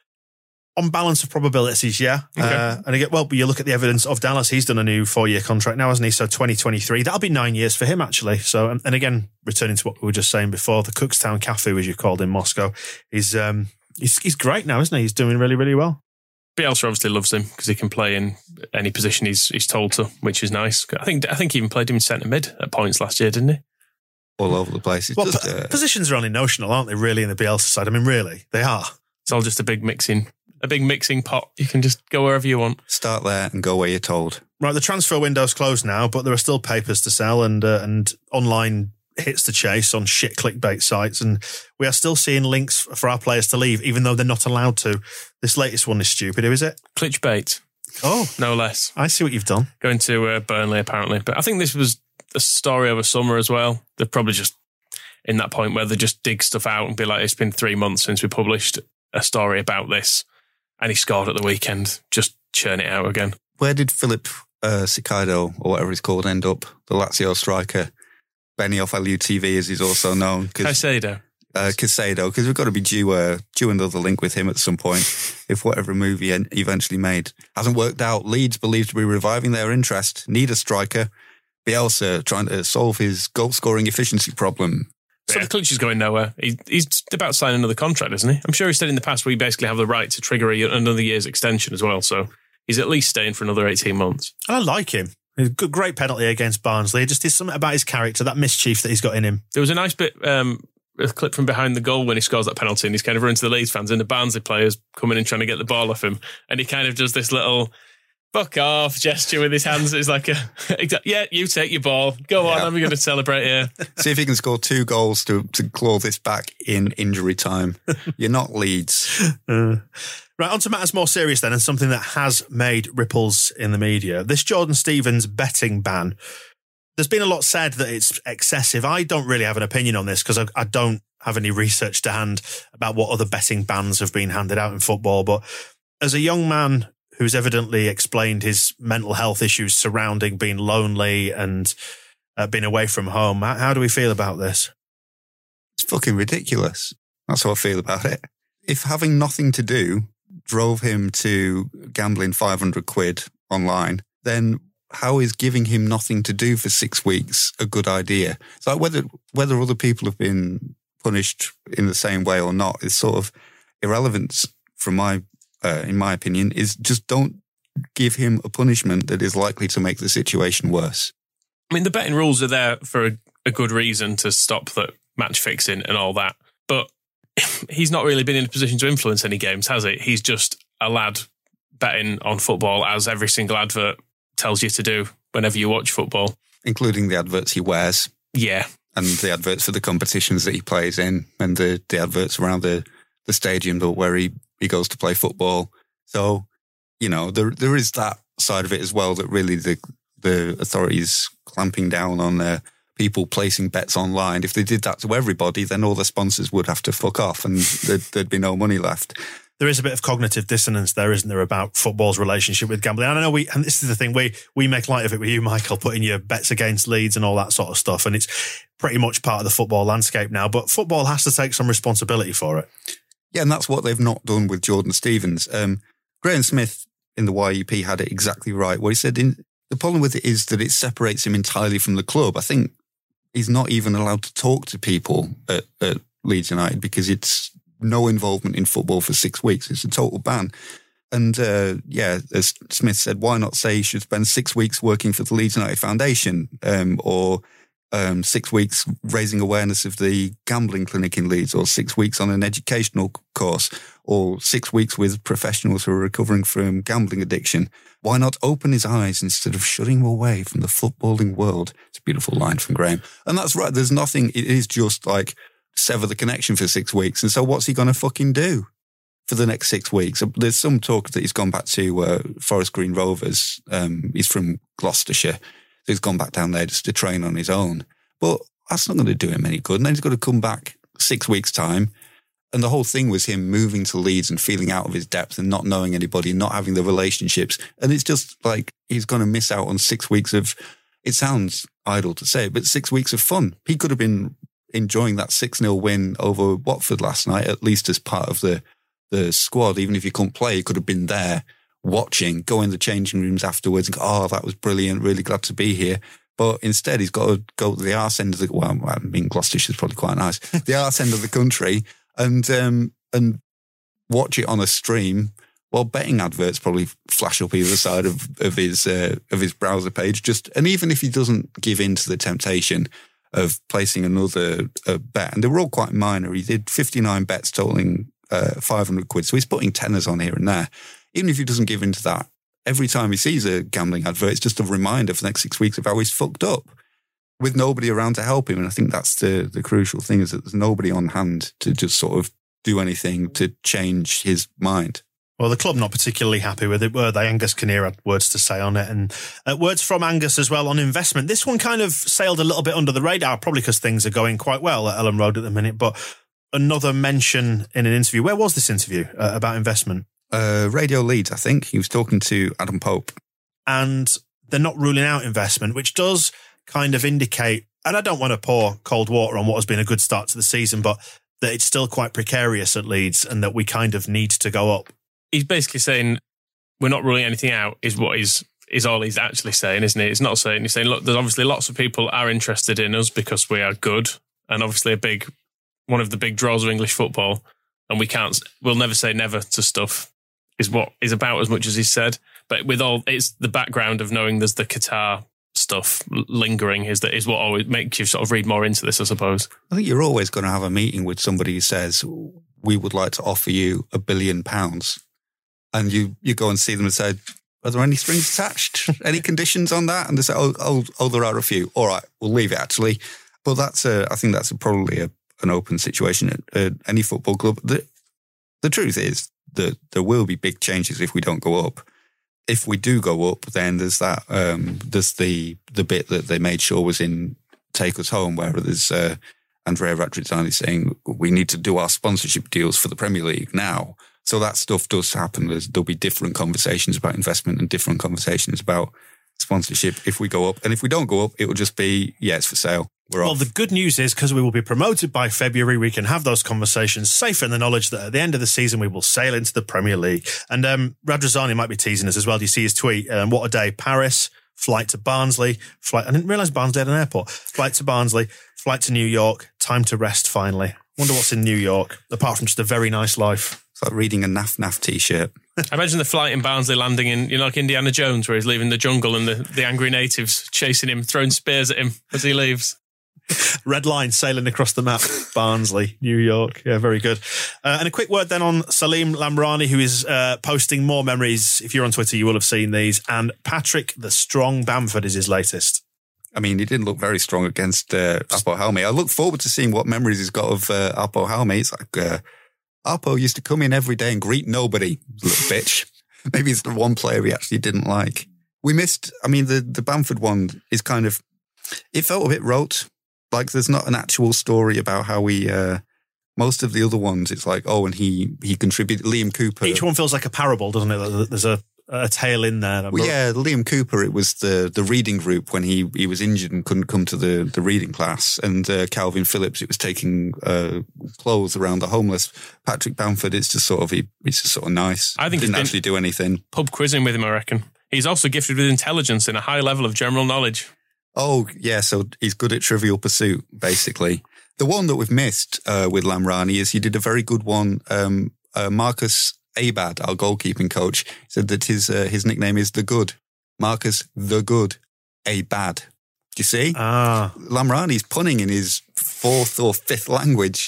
On balance of probabilities, yeah. Okay. Uh, and again, well, but you look at the evidence of Dallas, he's done a new four-year contract now, hasn't he? So twenty twenty-three, that'll be nine years for him, actually. So, and, and again, returning to what we were just saying before, the Cookstown Cafu, as you called in Moscow, he's, um, he's, he's great now, isn't he? He's doing really, really well. Bielsa obviously loves him because he can play in any position he's he's told to, which is nice. I think I think he even played him in centre mid at points last year, didn't he? All over the place. It's well, just, p- uh, positions are only notional, aren't they? Really, in the Bielsa side. I mean, really, they are. It's all just a big mixing, a big mixing pot. You can just go wherever you want. Start there and go where you're told. Right, the transfer window's closed now, but there are still papers to sell and uh, and online hits to chase on shit clickbait sites, and we are still seeing links for our players to leave, even though they're not allowed to. This latest one is stupid. Who is it? Clickbait. Oh, no less. I see what you've done. Going to uh, Burnley, apparently. But I think this was a story over summer as well. They're probably just in that point where they just dig stuff out and be like, it's been three months since we published a story about this, and he scored at the weekend. Just churn it out again. Where did Philip uh, Cicaido, or whatever he's called, end up? The Lazio striker. Benioff L U T V, as he's also known. Caicedo. Uh, Caicedo, because we've got to be due, uh, due another link with him at some point if whatever move he en- eventually made hasn't worked out. Leeds believed to be reviving their interest, need a striker. Bielsa trying to solve his goal-scoring efficiency problem. So the clutch is going nowhere. He, he's about to sign another contract, isn't he? I'm sure he said in the past we basically have the right to trigger a, another year's extension as well, so he's at least staying for another eighteen months. I like him. Good, great penalty against Barnsley. It just is something about his character, that mischief that he's got in him. There was a nice bit, um, a clip from behind the goal when he scores that penalty, and he's kind of running to the Leeds fans, and the Barnsley players coming in trying to get the ball off him, and he kind of does this little fuck off gesture with his hands. It's like a, yeah, you take your ball. Go on, Yeah. I'm going to celebrate here. See if he can score two goals to, to claw this back in injury time. You're not Leeds. Uh, right, on to matters more serious then, and something that has made ripples in the media. This Jordan Stevens betting ban. There's been a lot said that it's excessive. I don't really have an opinion on this because I, I don't have any research to hand about what other betting bans have been handed out in football. But as a young man who's evidently explained his mental health issues surrounding being lonely and uh, being away from home, how, how do we feel about this? It's fucking ridiculous. That's how I feel about it. If having nothing to do drove him to gambling five hundred quid online, then how is giving him nothing to do for six weeks a good idea? It's like whether whether other people have been punished in the same way or not is sort of irrelevant from my, uh, in my opinion, is just don't give him a punishment that is likely to make the situation worse. I mean, the betting rules are there for a, a good reason to stop that match fixing and all that. But he's not really been in a position to influence any games, has he? He's just a lad betting on football, as every single advert tells you to do whenever you watch football. Including the adverts he wears. Yeah. And the adverts for the competitions that he plays in, and the, the adverts around the, the stadium where he, he goes to play football. So, you know, there there is that side of it as well, that really the the authorities clamping down on uh, people placing bets online. If they did that to everybody, then all the sponsors would have to fuck off and there'd, there'd be no money left. There is a bit of cognitive dissonance there, isn't there, about football's relationship with gambling? And I know we, and this is the thing, we we make light of it with you, Michael, putting your bets against Leeds and all that sort of stuff. And it's pretty much part of the football landscape now, but football has to take some responsibility for it. Yeah, and that's what they've not done with Jordan Stevens. Um, Graham Smith in the Y E P had it exactly right. What he said, in, the problem with it is that it separates him entirely from the club. I think he's not even allowed to talk to people at, at Leeds United because it's no involvement in football for six weeks. It's a total ban. And uh, yeah, as Smith said, why not say he should spend six weeks working for the Leeds United Foundation um, or um, six weeks raising awareness of the gambling clinic in Leeds, or six weeks on an educational course, or six weeks with professionals who are recovering from gambling addiction. Why not open his eyes instead of shutting him away from the footballing world? It's a beautiful line from Graham. And that's right. There's nothing, it is just like sever the connection for six weeks. And so what's he going to fucking do for the next six weeks? There's some talk that he's gone back to uh, Forest Green Rovers. Um, he's from Gloucestershire. So he's gone back down there just to train on his own. But that's not going to do him any good. And then he's got to come back six weeks' time. And the whole thing was him moving to Leeds and feeling out of his depth and not knowing anybody, not having the relationships. And it's just like he's going to miss out on six weeks of, it sounds idle to say, but six weeks of fun. He could have been enjoying that six nil win over Watford last night, at least as part of the, the squad. Even if he couldn't play, he could have been there watching, go in the changing rooms afterwards and go, oh, that was brilliant, really glad to be here. But instead, he's got to go to the arse end of the, well, I mean, Gloucestershire's probably quite nice, the arse end of the country and um, and watch it on a stream while betting adverts probably flash up either side of, of his uh, of his browser page. Just and even if he doesn't give in to the temptation of placing another uh, bet, and they were all quite minor. He did fifty-nine bets totaling uh, five hundred quid, so he's putting tenors on here and there. Even if he doesn't give in to that, every time he sees a gambling advert, it's just a reminder for the next six weeks of how he's fucked up with nobody around to help him. And I think that's the, the crucial thing, is that there's nobody on hand to just sort of do anything to change his mind. Well, the club not particularly happy with it, were they? Angus Kinnear had words to say on it, and uh, words from Angus as well on investment. This one kind of sailed a little bit under the radar, probably because things are going quite well at Ellen Road at the minute, but another mention in an interview. Where was this interview uh, about investment? Uh, Radio Leeds, I think. He was talking to Adam Pope. And they're not ruling out investment, which does kind of indicate, and I don't want to pour cold water on what has been a good start to the season, but that it's still quite precarious at Leeds and that we kind of need to go up. He's basically saying we're not ruling anything out is what he's, is all he's actually saying, isn't he? It's not saying, he's saying, look, there's obviously lots of people are interested in us because we are good, and obviously a big, one of the big draws of English football, and we can't, we'll never say never to stuff, is what is about as much as he said. But with all, it's the background of knowing there's the Qatar stuff lingering is that is what always makes you sort of read more into this, I suppose. I think you're always going to have a meeting with somebody who says, we would like to offer you a billion pounds. And you, you go and see them and say, are there any strings attached? Any conditions on that? And they say, oh, oh, oh, there are a few. All right, we'll leave it actually. But that's a, I think that's a, probably a, an open situation at, at any football club. The, the truth is that there will be big changes if we don't go up. If we do go up, then there's that, um, there's the the bit that they made sure was in Take Us Home, where there's uh, Andrea Radrizzani saying, we need to do our sponsorship deals for the Premier League now. So that stuff does happen. There's, there'll be different conversations about investment and different conversations about sponsorship if we go up. And if we don't go up, it will just be, yeah, it's for sale. We're well, off. The good news is, because we will be promoted by February, we can have those conversations safe in the knowledge that at the end of the season, we will sail into the Premier League. And um, Radrizzani might be teasing us as well. Do you see his tweet? Um, what a day. Paris, flight to Barnsley, flight. I didn't realise Barnsley had an airport. Flight to Barnsley, flight to New York, time to rest finally. Wonder what's in New York, apart from just a very nice life. It's like reading a N A F N A F t-shirt. I imagine the flight in Barnsley landing in, you know, like Indiana Jones, where he's leaving the jungle and the, the angry natives chasing him, throwing spears at him as he leaves. Red line sailing across the map. Barnsley, New York. Yeah, very good. Uh, and a quick word then on Salim Lamrani, who is uh, posting more memories. If you're on Twitter, you will have seen these. And Patrick the Strong Bamford is his latest. I mean, he didn't look very strong against uh, Apo Halme. I look forward to seeing what memories he's got of uh, Apo Halme. It's like, uh, Apo used to come in every day and greet nobody, little bitch. Maybe it's the one player he actually didn't like. We missed, I mean, the, the Bamford one is kind of, it felt a bit rote. Like there's not an actual story about how we, uh, most of the other ones, it's like, oh, and he, he contributed, Liam Cooper. Each one feels like a parable, doesn't it? There's a, a tale in there. Well, yeah, Liam Cooper, it was the, the reading group when he, he was injured and couldn't come to the, the reading class. And uh, Calvin Phillips, it was taking uh, clothes around the homeless. Patrick Bamford, it's just sort of, he, he's just sort of nice. I think he didn't actually do anything. Pub quizzing with him, I reckon. He's also gifted with intelligence and a high level of general knowledge. Oh, yeah, so he's good at Trivial Pursuit, basically. The one that we've missed uh, with Lamrani is he did a very good one. Um, uh, Marcus Abad, our goalkeeping coach, said that his uh, his nickname is The Good. Marcus The Good Abad. Do you see? Ah. Lamrani's punning in his fourth or fifth language,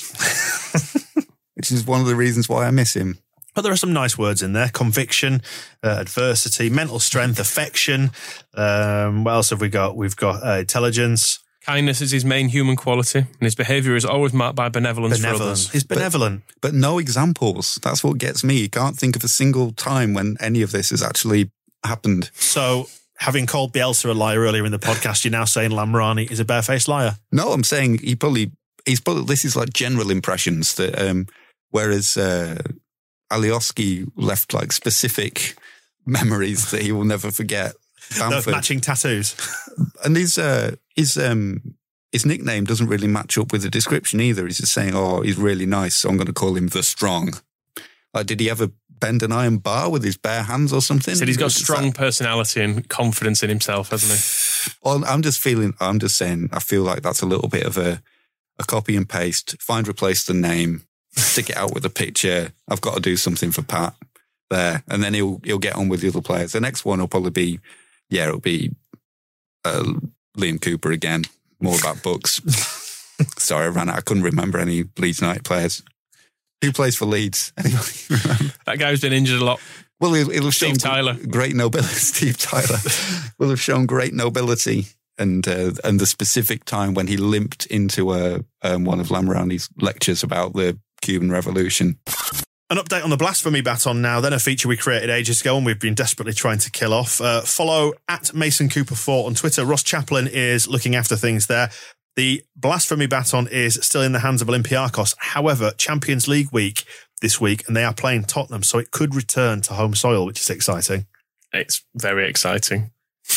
which is one of the reasons why I miss him. But there are some nice words in there. Conviction, uh, adversity, mental strength, affection. Um, what else have we got? We've got uh, intelligence. Kindness is his main human quality, and his behaviour is always marked by benevolence, benevolence. for others. He's benevolent. But, but no examples. That's what gets me. You can't think of a single time when any of this has actually happened. So, having called Bielsa a liar earlier in the podcast, you're now saying Lamrani is a barefaced liar? No, I'm saying he probably, he's probably, this is like general impressions that, um, whereas, uh, Alioski left like specific memories that he will never forget. Those matching tattoos. And his, uh, his, um, his nickname doesn't really match up with the description either. He's just saying, oh, he's really nice, so I'm going to call him The Strong. Like, did he ever bend an iron bar with his bare hands or something? He said he's got strong personality and confidence in himself, hasn't he? Well, I'm just feeling, I'm just saying, I feel like that's a little bit of a, a copy and paste, find, replace the name, stick it out with a picture. I've got to do something for Pat there. And then he'll he'll get on with the other players. The next one will probably be, yeah, it'll be uh, Liam Cooper again. More about books. Sorry, I ran out. I couldn't remember any Leeds United players. Who plays for Leeds? Anybody remember? That guy who's been injured a lot. Well, he'll, he'll have Steve shown Tyler. Great nobility. Steve Tyler will have shown great nobility. And uh, and the specific time when he limped into a, um, one of Lamrani's lectures about the Cuban Revolution. An update on the Blasphemy Baton now, then a feature we created ages ago and we've been desperately trying to kill off. Uh, follow at Mason Cooper four on Twitter. Ross Chaplin is looking after things there. The Blasphemy Baton is still in the hands of Olympiacos. However, Champions League week this week, and they are playing Tottenham, so it could return to home soil, which is exciting. It's very exciting.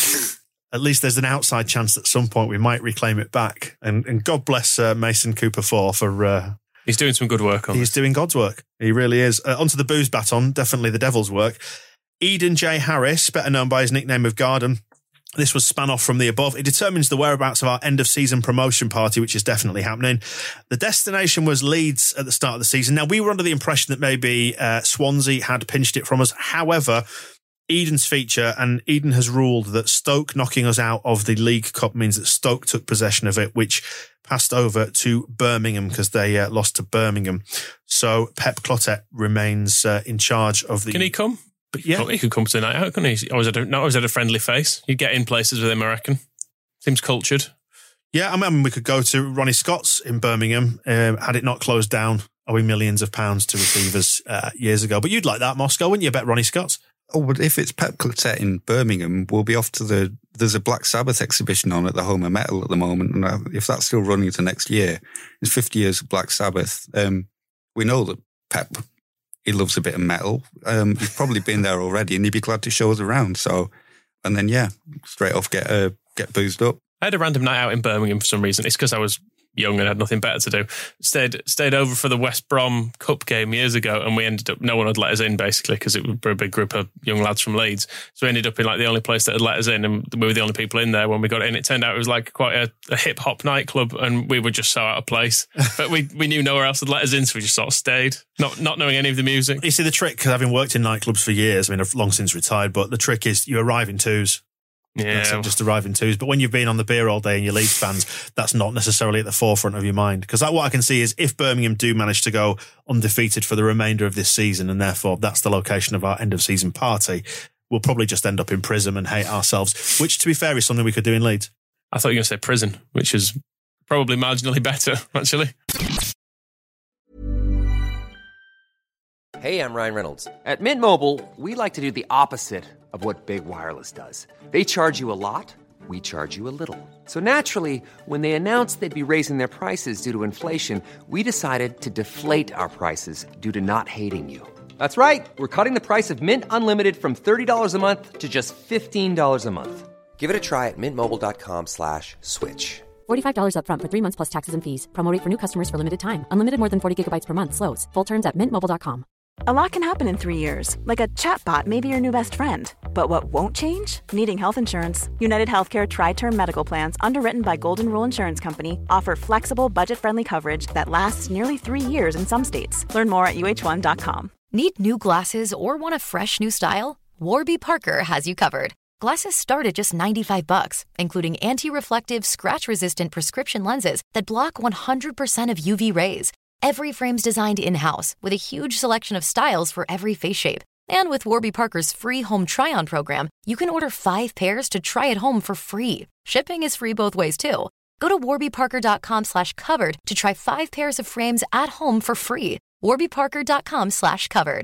At least there's an outside chance at some point we might reclaim it back. And, and God bless uh, Mason Cooper four for... Uh, He's doing some good work on He's this. doing God's work. He really is. Uh, onto the booze baton, definitely the devil's work. Eden J. Harris, better known by his nickname of Garden. This was spun off from the above. It determines the whereabouts of our end-of-season promotion party, which is definitely happening. The destination was Leeds at the start of the season. Now, we were under the impression that maybe uh, Swansea had pinched it from us. However, Eden's feature, and Eden has ruled that Stoke knocking us out of the League Cup means that Stoke took possession of it, which passed over to Birmingham because they uh, lost to Birmingham. So Pep Clotet remains uh, in charge of the... Can he come? But yeah. He could come to the night out, couldn't he? Always had a, not always had a friendly face. You'd get in places with him, I reckon. Seems cultured. Yeah, I mean, we could go to Ronnie Scott's in Birmingham. Um, had it not closed down, owing millions of pounds to receivers uh, years ago. But you'd like that, Moscow, wouldn't you? Bet Ronnie Scott's. Oh, but if it's Pep Clotet in Birmingham, we'll be off to the... There's a Black Sabbath exhibition on at the Home of Metal at the moment, and if that's still running to next year, it's fifty years of Black Sabbath. Um, we know that Pep, he loves a bit of metal. Um, he's probably been there already, and he'd be glad to show us around. So, and then yeah, straight off get uh, get boozed up. I had a random night out in Birmingham for some reason. It's because I was young and had nothing better to do. Stayed stayed over for the West Brom Cup game years ago, and we ended up, no one had let us in basically because it was a big group of young lads from Leeds. So we ended up in like the only place that had let us in, and we were the only people in there when we got in. It turned out it was like quite a, a hip hop nightclub, and we were just so out of place. But we we knew nowhere else had let us in, so we just sort of stayed, not not knowing any of the music. You see, the trick, because having worked in nightclubs for years, I mean, I've long since retired, but the trick is you arrive in twos. Yeah, That's it, just arrive in twos. But when you've been on the beer all day and you're Leeds fans, that's not necessarily at the forefront of your mind. Because what I can see is if Birmingham do manage to go undefeated for the remainder of this season, and therefore that's the location of our end of season party, we'll probably just end up in Prism and hate ourselves, which, to be fair, is something we could do in Leeds. I thought you were going to say prison, which is probably marginally better, actually. Hey, I'm Ryan Reynolds. At Mint Mobile, we like to do the opposite of what Big Wireless does. They charge you a lot, we charge you a little. So naturally, when they announced they'd be raising their prices due to inflation, we decided to deflate our prices due to not hating you. That's right. We're cutting the price of Mint Unlimited from thirty dollars a month to just fifteen dollars a month. Give it a try at mintmobile.com slash switch. forty-five dollars up front for three months plus taxes and fees. Promo rate for new customers for limited time. Unlimited more than forty gigabytes per month. Slows full terms at mint mobile dot com. A lot can happen in three years, like a chatbot may be your new best friend. But what won't change? Needing health insurance. United Healthcare Tri-Term Medical Plans, underwritten by Golden Rule Insurance Company, offer flexible, budget-friendly coverage that lasts nearly three years in some states. Learn more at U H one dot com. Need new glasses or want a fresh new style? Warby Parker has you covered. Glasses start at just ninety-five bucks, including anti-reflective, scratch-resistant prescription lenses that block one hundred percent of U V rays. Every frame's designed in-house with a huge selection of styles for every face shape. And with Warby Parker's free home try-on program, you can order five pairs to try at home for free. Shipping is free both ways, too. Go to warbyparker.com slash covered to try five pairs of frames at home for free. warbyparker.com slash covered.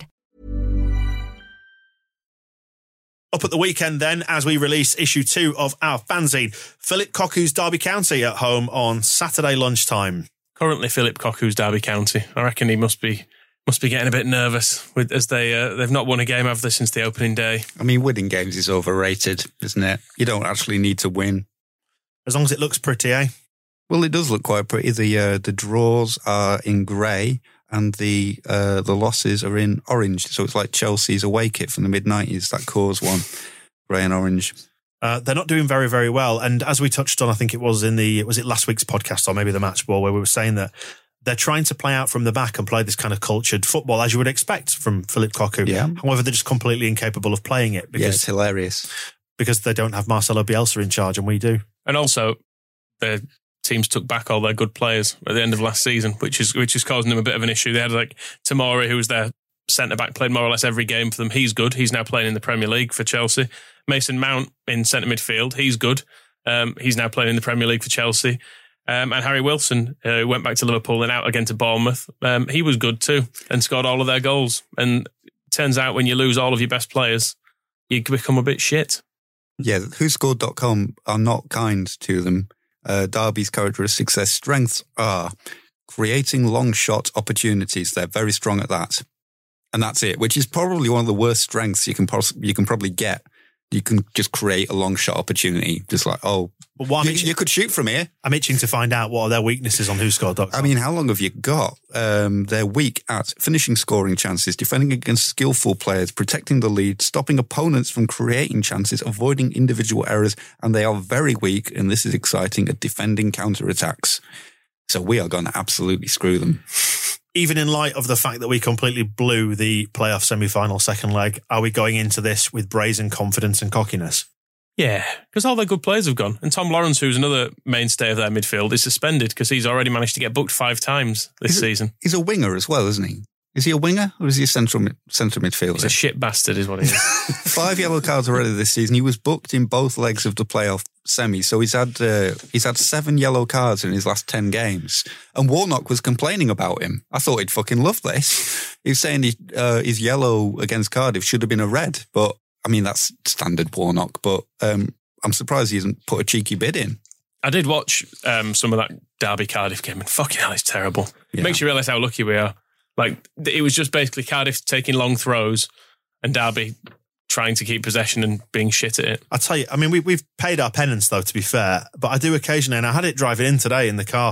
Up at the weekend then, as we release issue two of our fanzine, Philip Cocu's Derby County at home on Saturday lunchtime. Currently, Philip Cocu's Derby County. I reckon he must be must be getting a bit nervous with as they uh, they've not won a game have they since the opening day. I mean, winning games is overrated, isn't it? You don't actually need to win, as long as it looks pretty, eh? Well, it does look quite pretty. The uh, the draws are in grey and the uh, the losses are in orange. So it's like Chelsea's away kit from the mid nineties. That Coors one, grey and orange. Uh, they're not doing very, very well. And as we touched on, I think it was in the, was it last week's podcast or maybe the match ball, where we were saying that they're trying to play out from the back and play this kind of cultured football, as you would expect from Philip Cocu. Yeah. However, they're just completely incapable of playing it. Because, yeah, it's hilarious. Because they don't have Marcelo Bielsa in charge and we do. And also, their teams took back all their good players at the end of last season, which is which is causing them a bit of an issue. They had like Tomori, who was their centre-back, played more or less every game for them. He's good. He's now playing in the Premier League for Chelsea. Mason Mount in centre midfield. He's good. Um, he's now playing in the Premier League for Chelsea. Um, and Harry Wilson, uh, who went back to Liverpool and out again to Bournemouth. Um, he was good too and scored all of their goals. And it turns out when you lose all of your best players, you become a bit shit. Yeah, who scored dot com are not kind to them. Uh, Derby's characteristics, their strengths are creating long shot opportunities. They're very strong at that. And that's it, which is probably one of the worst strengths you can poss- you can probably get. You can just create a long shot opportunity. Just like, oh, but what you, itching, you could shoot from here. I'm itching to find out what are their weaknesses on who scored dot com. I mean, how long have you got? Um, they're weak at finishing scoring chances, defending against skillful players, protecting the lead, stopping opponents from creating chances, avoiding individual errors, and they are very weak, and this is exciting, at defending counterattacks. So we are going to absolutely screw them. Even in light of the fact that we completely blew the playoff semi-final second leg, are we going into this with brazen confidence and cockiness? Yeah, because all their good players have gone. And Tom Lawrence, who's another mainstay of their midfield, is suspended because he's already managed to get booked five times this he's a, season. He's a winger as well, isn't he? Is he a winger or is he a central mid- centre midfielder? He's a shit bastard is what he is. Five yellow cards already this season. He was booked in both legs of the playoff semi. So he's had uh, he's had seven yellow cards in his last ten games. And Warnock was complaining about him. I thought he'd fucking love this. He was saying he, uh, his yellow against Cardiff should have been a red. But, I mean, that's standard Warnock. But um, I'm surprised he hasn't put a cheeky bid in. I did watch um, some of that Derby Cardiff game and fucking hell, it's terrible. Yeah. It makes you realise how lucky we are. Like, it was just basically Cardiff taking long throws and Derby trying to keep possession and being shit at it. I tell you, I mean, we, we've paid our penance, though, to be fair, but I do occasionally, and I had it driving in today in the car,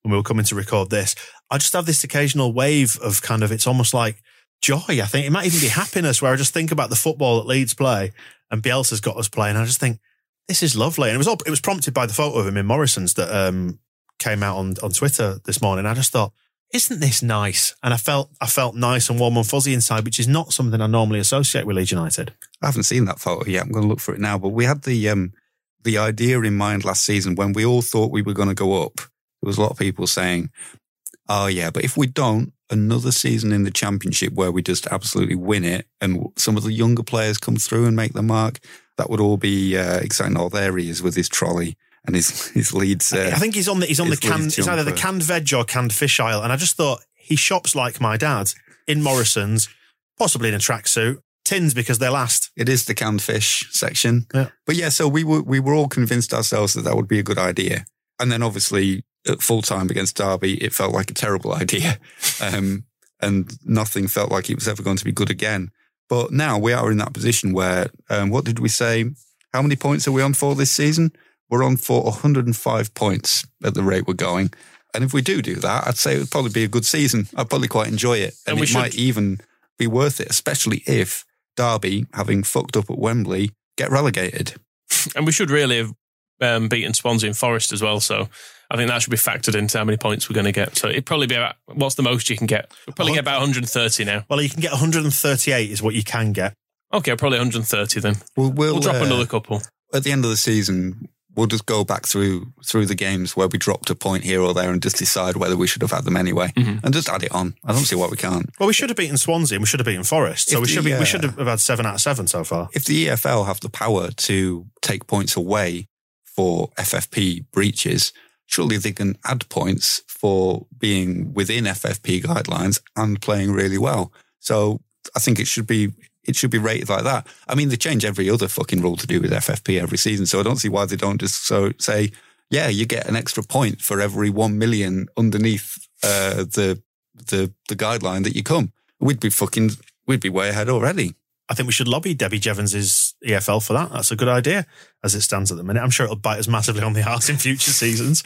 when we were coming to record this, I just have this occasional wave of kind of, it's almost like joy. I think it might even be happiness, where I just think about the football that Leeds play and Bielsa's got us playing. I just think, this is lovely. And it was all, it was prompted by the photo of him in Morrison's that um, came out on, on Twitter this morning. I just thought, isn't this nice? And I felt I felt nice and warm and fuzzy inside, which is not something I normally associate with Leeds United. I haven't seen that photo yet. I'm going to look for it now. But we had the um, the idea in mind last season when we all thought we were going to go up. There was a lot of people saying, oh yeah, but if we don't, another season in the Championship where we just absolutely win it and some of the younger players come through and make the mark, that would all be uh, exciting. Oh, there he is with his trolley. And his his Leeds. Uh, I think he's on the he's on the canned. It's either the canned veg or canned fish aisle. And I just thought he shops like my dad in Morrison's, possibly in a tracksuit, tins because they last. It is the canned fish section. Yeah. But yeah, so we were we were all convinced ourselves that that would be a good idea. And then obviously at full time against Derby, it felt like a terrible idea, um, and nothing felt like it was ever going to be good again. But now we are in that position where um, what did we say? How many points are we on for this season? We're on for one hundred five points at the rate we're going. And if we do do that, I'd say it would probably be a good season. I'd probably quite enjoy it. And, and we it should... might even be worth it, especially if Derby, having fucked up at Wembley, get relegated. And we should really have um, beaten Swansea and Forest as well. So I think that should be factored into how many points we're going to get. So it'd probably be about, what's the most you can get? We'll probably get about one hundred thirty now. Well, you can get one hundred thirty-eight is what you can get. Okay, probably one hundred thirty then. We'll, we'll, we'll drop uh, another couple. At the end of the season, we'll just go back through through the games where we dropped a point here or there and just decide whether we should have had them anyway, mm-hmm. and just add it on. I don't see why we can't. Well, we should have beaten Swansea and we should have beaten Forest, so we should, be, uh, we should have had seven out of seven so far. If the E F L have the power to take points away for F F P breaches, surely they can add points for being within F F P guidelines and playing really well. So I think it should be it should be rated like that. I mean, they change every other fucking rule to do with F F P every season, so I don't see why they don't just so say, yeah, you get an extra point for every one million underneath uh, the the the guideline that you come. We'd be fucking we'd be way ahead already. I think we should lobby Debbie Jevons's E F L for that. That's a good idea as it stands at the minute. I'm sure it'll bite us massively on the arse in future seasons.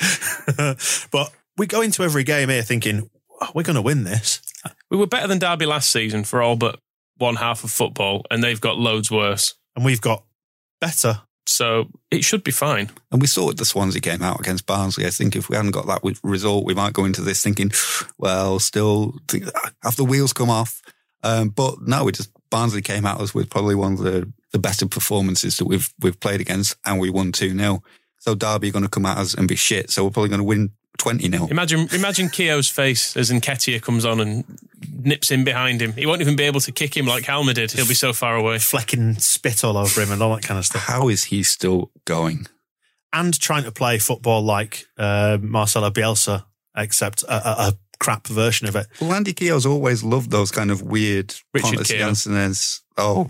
But we go into every game here thinking, oh, we're going to win this. We were better than Derby last season for all but one half of football, and they've got loads worse. And we've got better. So it should be fine. And we saw the Swansea game out against Barnsley. I think if we hadn't got that result, we might go into this thinking, well, still think, have the wheels come off. Um, but no, we just Barnsley came at us with probably one of the, the better performances that we've we've played against, and we won two nil. So Derby are going to come at us and be shit. So we're probably going to win twenty nil. Imagine imagine Keogh's face as Nketiah comes on and nips in behind him. He won't even be able to kick him like Halma did. He'll be so far away. Flecking spit all over him and all that kind of stuff. How is he still going? And trying to play football like uh, Marcelo Bielsa, except a, a, a crap version of it. Well, Andy Keogh's always loved those kind of weird Richard Keogh. Oh,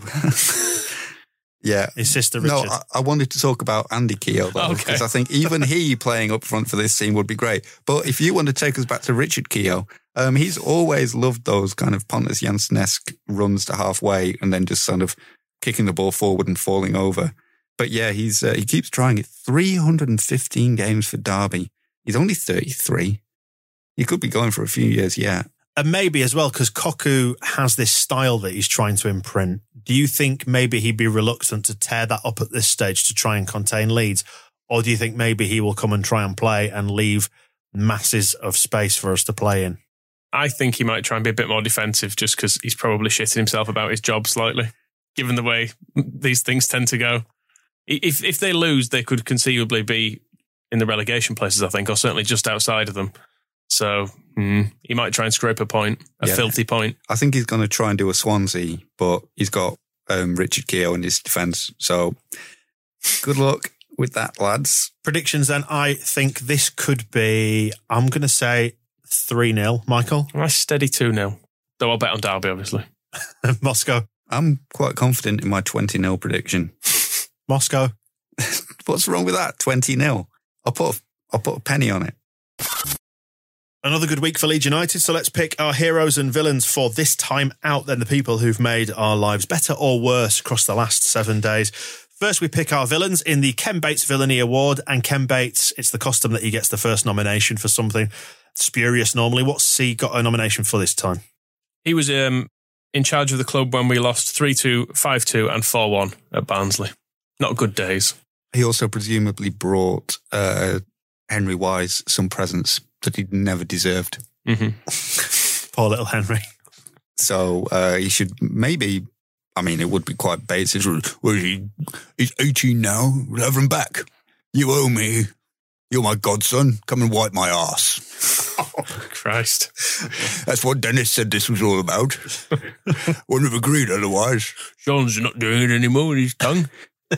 yeah. His sister Richard. No, I, I wanted to talk about Andy Keogh, though, okay. because I think even he playing up front for this team would be great. But if you want to take us back to Richard Keogh, um, he's always loved those kind of Pontus Jansson-esque runs to halfway and then just sort of kicking the ball forward and falling over. But yeah, he's uh, he keeps trying it. three hundred fifteen games for Derby. He's only thirty-three. He could be going for a few years yet. And maybe as well, because Koku has this style that he's trying to imprint. Do you think maybe he'd be reluctant to tear that up at this stage to try and contain Leeds? Or do you think maybe he will come and try and play and leave masses of space for us to play in? I think he might try and be a bit more defensive just because he's probably shitting himself about his job slightly, given the way these things tend to go. If if they lose, they could conceivably be in the relegation places, I think, or certainly just outside of them. So mm, he might try and scrape a point, a yeah. filthy point. I think he's going to try and do a Swansea, but he's got um, Richard Keogh in his defence. So good luck with that, lads. Predictions then. I think this could be, I'm going to say three nil, Michael. Nice steady two nil. Though I'll bet on Derby, obviously. Moscow. I'm quite confident in my twenty nil prediction. Moscow. What's wrong with that? twenty nil. I'll put a, I'll put a penny on it. Another good week for Leeds United, so let's pick our heroes and villains for this time out, then the people who've made our lives better or worse across the last seven days. First, we pick our villains in the Ken Bates Villainy Award, and Ken Bates, it's the custom that he gets the first nomination for something. spurious normally. What's he got a nomination for this time? He was um, in charge of the club when we lost three two, five two and four one at Barnsley. Not good days. He also presumably brought uh, Henry Wise some presents that he'd never deserved. Mm-hmm. Poor little Henry. So uh, he should maybe, I mean, it would be quite basic. Well, he, he's eighteen now. We'll have him back. You owe me. You're my godson. Come and wipe my arse. Oh, Christ. That's what Dennis said this was all about. Wouldn't have agreed otherwise. Sean's not doing it anymore with his tongue.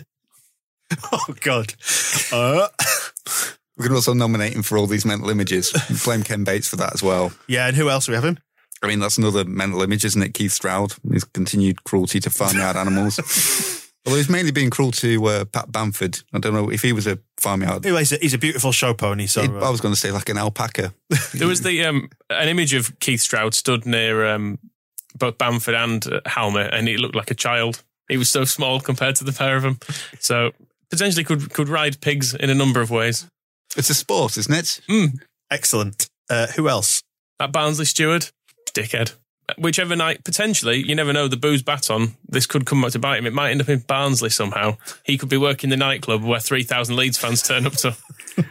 Oh, God. Uh. We can also nominate him for all these mental images. Blame Ken Bates for that as well. Yeah, and who else do we have him? I mean, that's another mental image, isn't it? Keith Stroud, his continued cruelty to farmyard animals. Although he's mainly being cruel to uh, Pat Bamford. I don't know if he was a farmyard. Anyway, he's a, he's a beautiful show pony. So He- I was going to say like an alpaca. There was the um, an image of Keith Stroud stood near um, both Bamford and uh, Halmet, and he looked like a child. He was so small compared to the pair of them. So potentially could could ride pigs in a number of ways. It's a sport, isn't it? Mm. excellent. Uh, who else? That Barnsley steward, dickhead. Whichever night, potentially, you never know, the booze baton, this could come back to bite him. It might end up in Barnsley somehow. He could be working the nightclub where three thousand Leeds fans turn up to.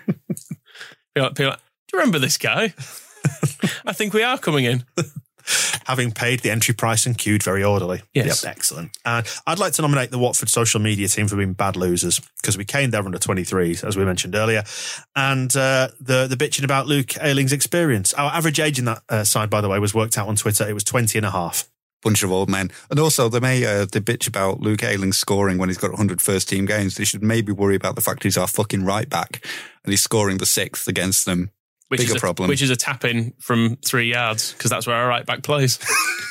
Be like, be like, do you remember this guy? I think we are coming in. Having paid the entry price and queued very orderly. Yes. Yep, excellent. And I'd like to nominate the Watford social media team for being bad losers, because we came there under twenty-threes, as we mentioned earlier. And uh, the the bitching about Luke Ayling's experience. Our average age in that uh, side, by the way, was worked out on Twitter. It was twenty and a half. Bunch of old men. And also, they may uh, they bitch about Luke Ayling scoring when he's got one hundred first team games. They should maybe worry about the fact he's our fucking right back and he's scoring the sixth against them. Which Bigger is a, problem. Which is a tap in from three yards, because that's where our right back plays.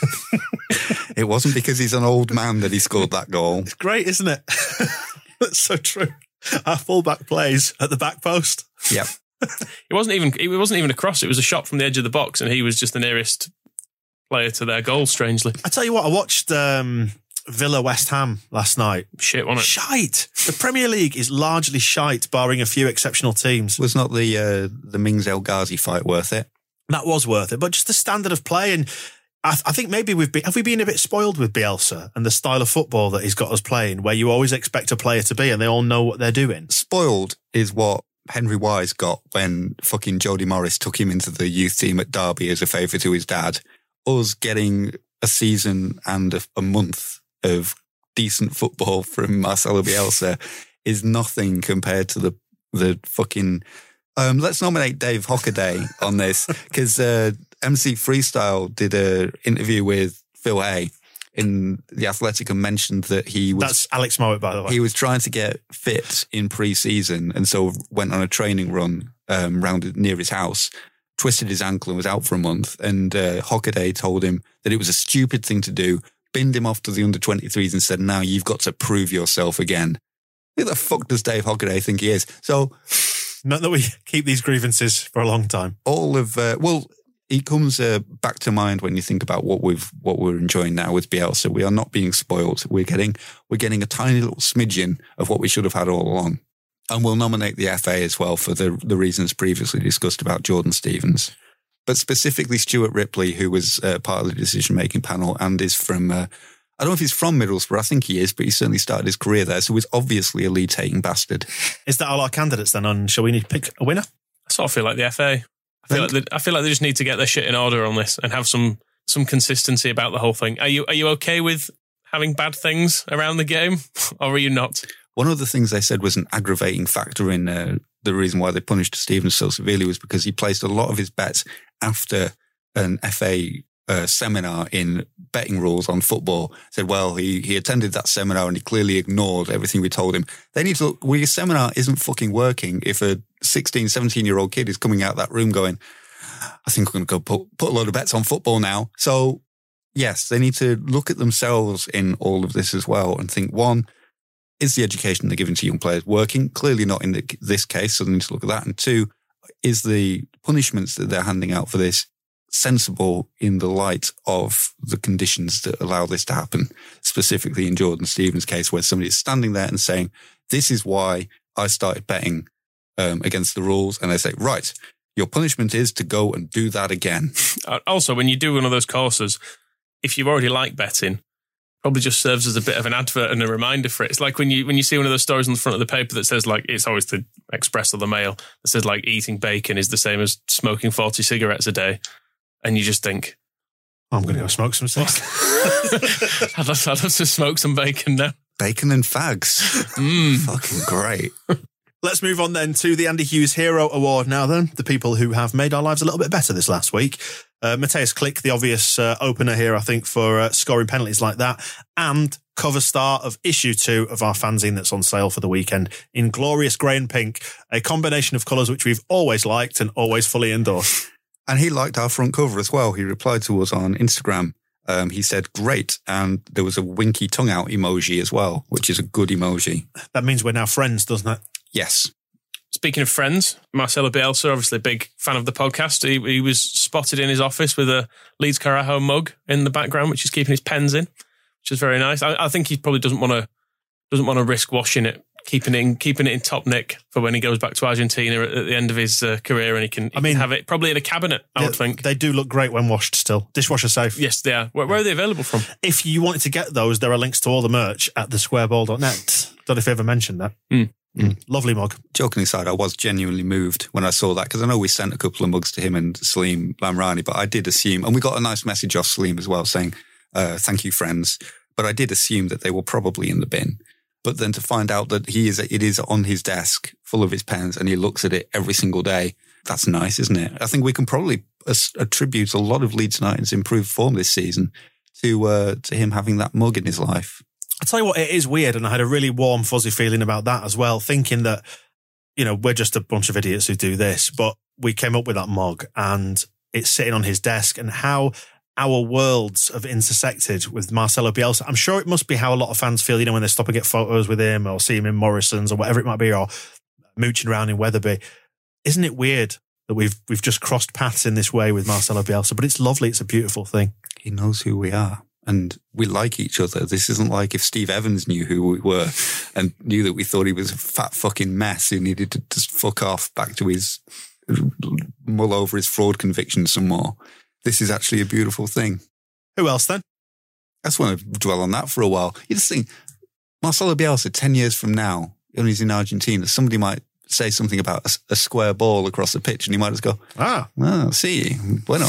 It wasn't because he's an old man that he scored that goal. It's great, isn't it? That's so true. Our fullback plays at the back post. Yep. It wasn't even it wasn't even a cross. It was a shot from the edge of the box, and he was just the nearest player to their goal, strangely. I tell you what, I watched um, Villa West Ham last night. Shit, wasn't it? Shite. The Premier League is largely shite, barring a few exceptional teams. Was not the uh, the Mings El Ghazi fight worth it? That was worth it, but just the standard of play, and I, I think maybe we've been have we been a bit spoiled with Bielsa and the style of football that he's got us playing, where you always expect a player to be, and they all know what they're doing. Spoiled is what Henry Wise got when fucking Jody Morris took him into the youth team at Derby as a favour to his dad. Us getting a season and a, a month of decent football from Marcelo Bielsa is nothing compared to the the fucking. Um, let's nominate Dave Hockaday on this, because uh, M C Freestyle did an interview with Phil Hay in The Athletic and mentioned that he was. That's Alex Mowat, by the way. He was trying to get fit in pre-season and so went on a training run um, round near his house, twisted his ankle and was out for a month. And uh, Hockaday told him that it was a stupid thing to do, binned him off to the under twenty-threes and said, now you've got to prove yourself again. Who the fuck does Dave Hockaday think he is? So, not that we keep these grievances for a long time. All of, uh, well, it comes uh, back to mind when you think about what we've, what we're enjoying now with Bielsa. We are not being spoiled. We're getting, we're getting a tiny little smidgen of what we should have had all along. And we'll nominate the F A as well for the, the reasons previously discussed about Jordan Stevens. But specifically Stuart Ripley, who was uh, part of the decision-making panel and is from, uh, I don't know if he's from Middlesbrough, I think he is, but he certainly started his career there, so he's obviously a Leeds-hating bastard. Is that all our candidates then, and shall we need to pick a winner? I sort of feel like the F A. I feel like they, I feel like they just need to get their shit in order on this and have some some consistency about the whole thing. Are you are you okay with having bad things around the game, or are you not? One of the things they said was an aggravating factor in uh, the reason why they punished Stevens so severely was because he placed a lot of his bets after an F A uh, seminar in betting rules on football. Said, well, he, he attended that seminar and he clearly ignored everything we told him. They need to look, well, your seminar isn't fucking working if a sixteen, seventeen-year-old kid is coming out of that room going, I think I'm going to go put, put a load of bets on football now. So, yes, they need to look at themselves in all of this as well and think, one, is the education they're giving to young players working? Clearly not in the, this case, so they need to look at that. And two, is the punishments that they're handing out for this sensible in the light of the conditions that allow this to happen? Specifically in Jordan Stevens' case, where somebody is standing there and saying, this is why I started betting um, against the rules. And they say, right, Your punishment is to go and do that again. Also, when you do one of those courses, if you already like betting, probably just serves as a bit of an advert and a reminder for it. It's like when you when you see one of those stories on the front of the paper that says, like, it's always the Express or the Mail, that says, like, eating bacon is the same as smoking forty cigarettes a day. And you just think, I'm going to go smoke some cigarettes. I'd love, I'd love to smoke some bacon now. Bacon and fags. Mm. Fucking great. Let's move on then to the Andy Hughes Hero Award now then, the people who have made our lives a little bit better this last week. Uh, Mateusz Klich, the obvious uh, opener here, I think, for uh, scoring penalties like that, and cover star of issue two of our fanzine that's on sale for the weekend in glorious grey and pink, a combination of colours which we've always liked and always fully endorsed. And he liked our front cover as well. He replied to us on Instagram. Um, he said, great. And there was a winky tongue out emoji as well, which is a good emoji. That means we're now friends, doesn't it? Yes. Speaking of friends, Marcelo Bielsa, obviously a big fan of the podcast. He, he was spotted in his office with a Leeds Carajo mug in the background, which is keeping his pens in, which is very nice. I, I think he probably doesn't want to doesn't want to risk washing it, keeping it in, keeping it in top nick for when he goes back to Argentina at, at the end of his uh, career, and he can, he I mean, can have it probably in a cabinet, I would think. They do look great when washed still. Dishwasher safe. Yes, they are. Where, where are they available from? If you wanted to get those, there are links to all the merch at the square ball dot net. Don't know if you ever mentioned that. Mm. Mm. Lovely mug. Joking aside, I was genuinely moved when I saw that, because I know we sent a couple of mugs to him and Salim Lamrani, but I did assume, and we got a nice message off Salim as well saying, uh, thank you, friends. But I did assume that they were probably in the bin. But then to find out that he is, it is on his desk full of his pens and he looks at it every single day, that's nice, isn't it? I think we can probably attribute a lot of Leeds United's improved form this season to uh, to him having that mug in his life. I'll tell you what, it is weird, and I had a really warm, fuzzy feeling about that as well, thinking that, you know, we're just a bunch of idiots who do this, but we came up with that mug and it's sitting on his desk, and how our worlds have intersected with Marcelo Bielsa. I'm sure it must be how a lot of fans feel, you know, when they stop and get photos with him or see him in Morrison's or whatever it might be, or mooching around in Wetherby. Isn't it weird that we've we've just crossed paths in this way with Marcelo Bielsa? But it's lovely. It's a beautiful thing. He knows who we are. And we like each other. This isn't like if Steve Evans knew who we were and knew that we thought he was a fat fucking mess who needed to just fuck off back to his, mull over his fraud convictions some more. This is actually a beautiful thing. Who else then? I just want to dwell on that for a while. You just think, Marcelo Bielsa, ten years from now, when he's in Argentina, somebody might say something about a, a square ball across the pitch and he might just go, ah, well, see, bueno.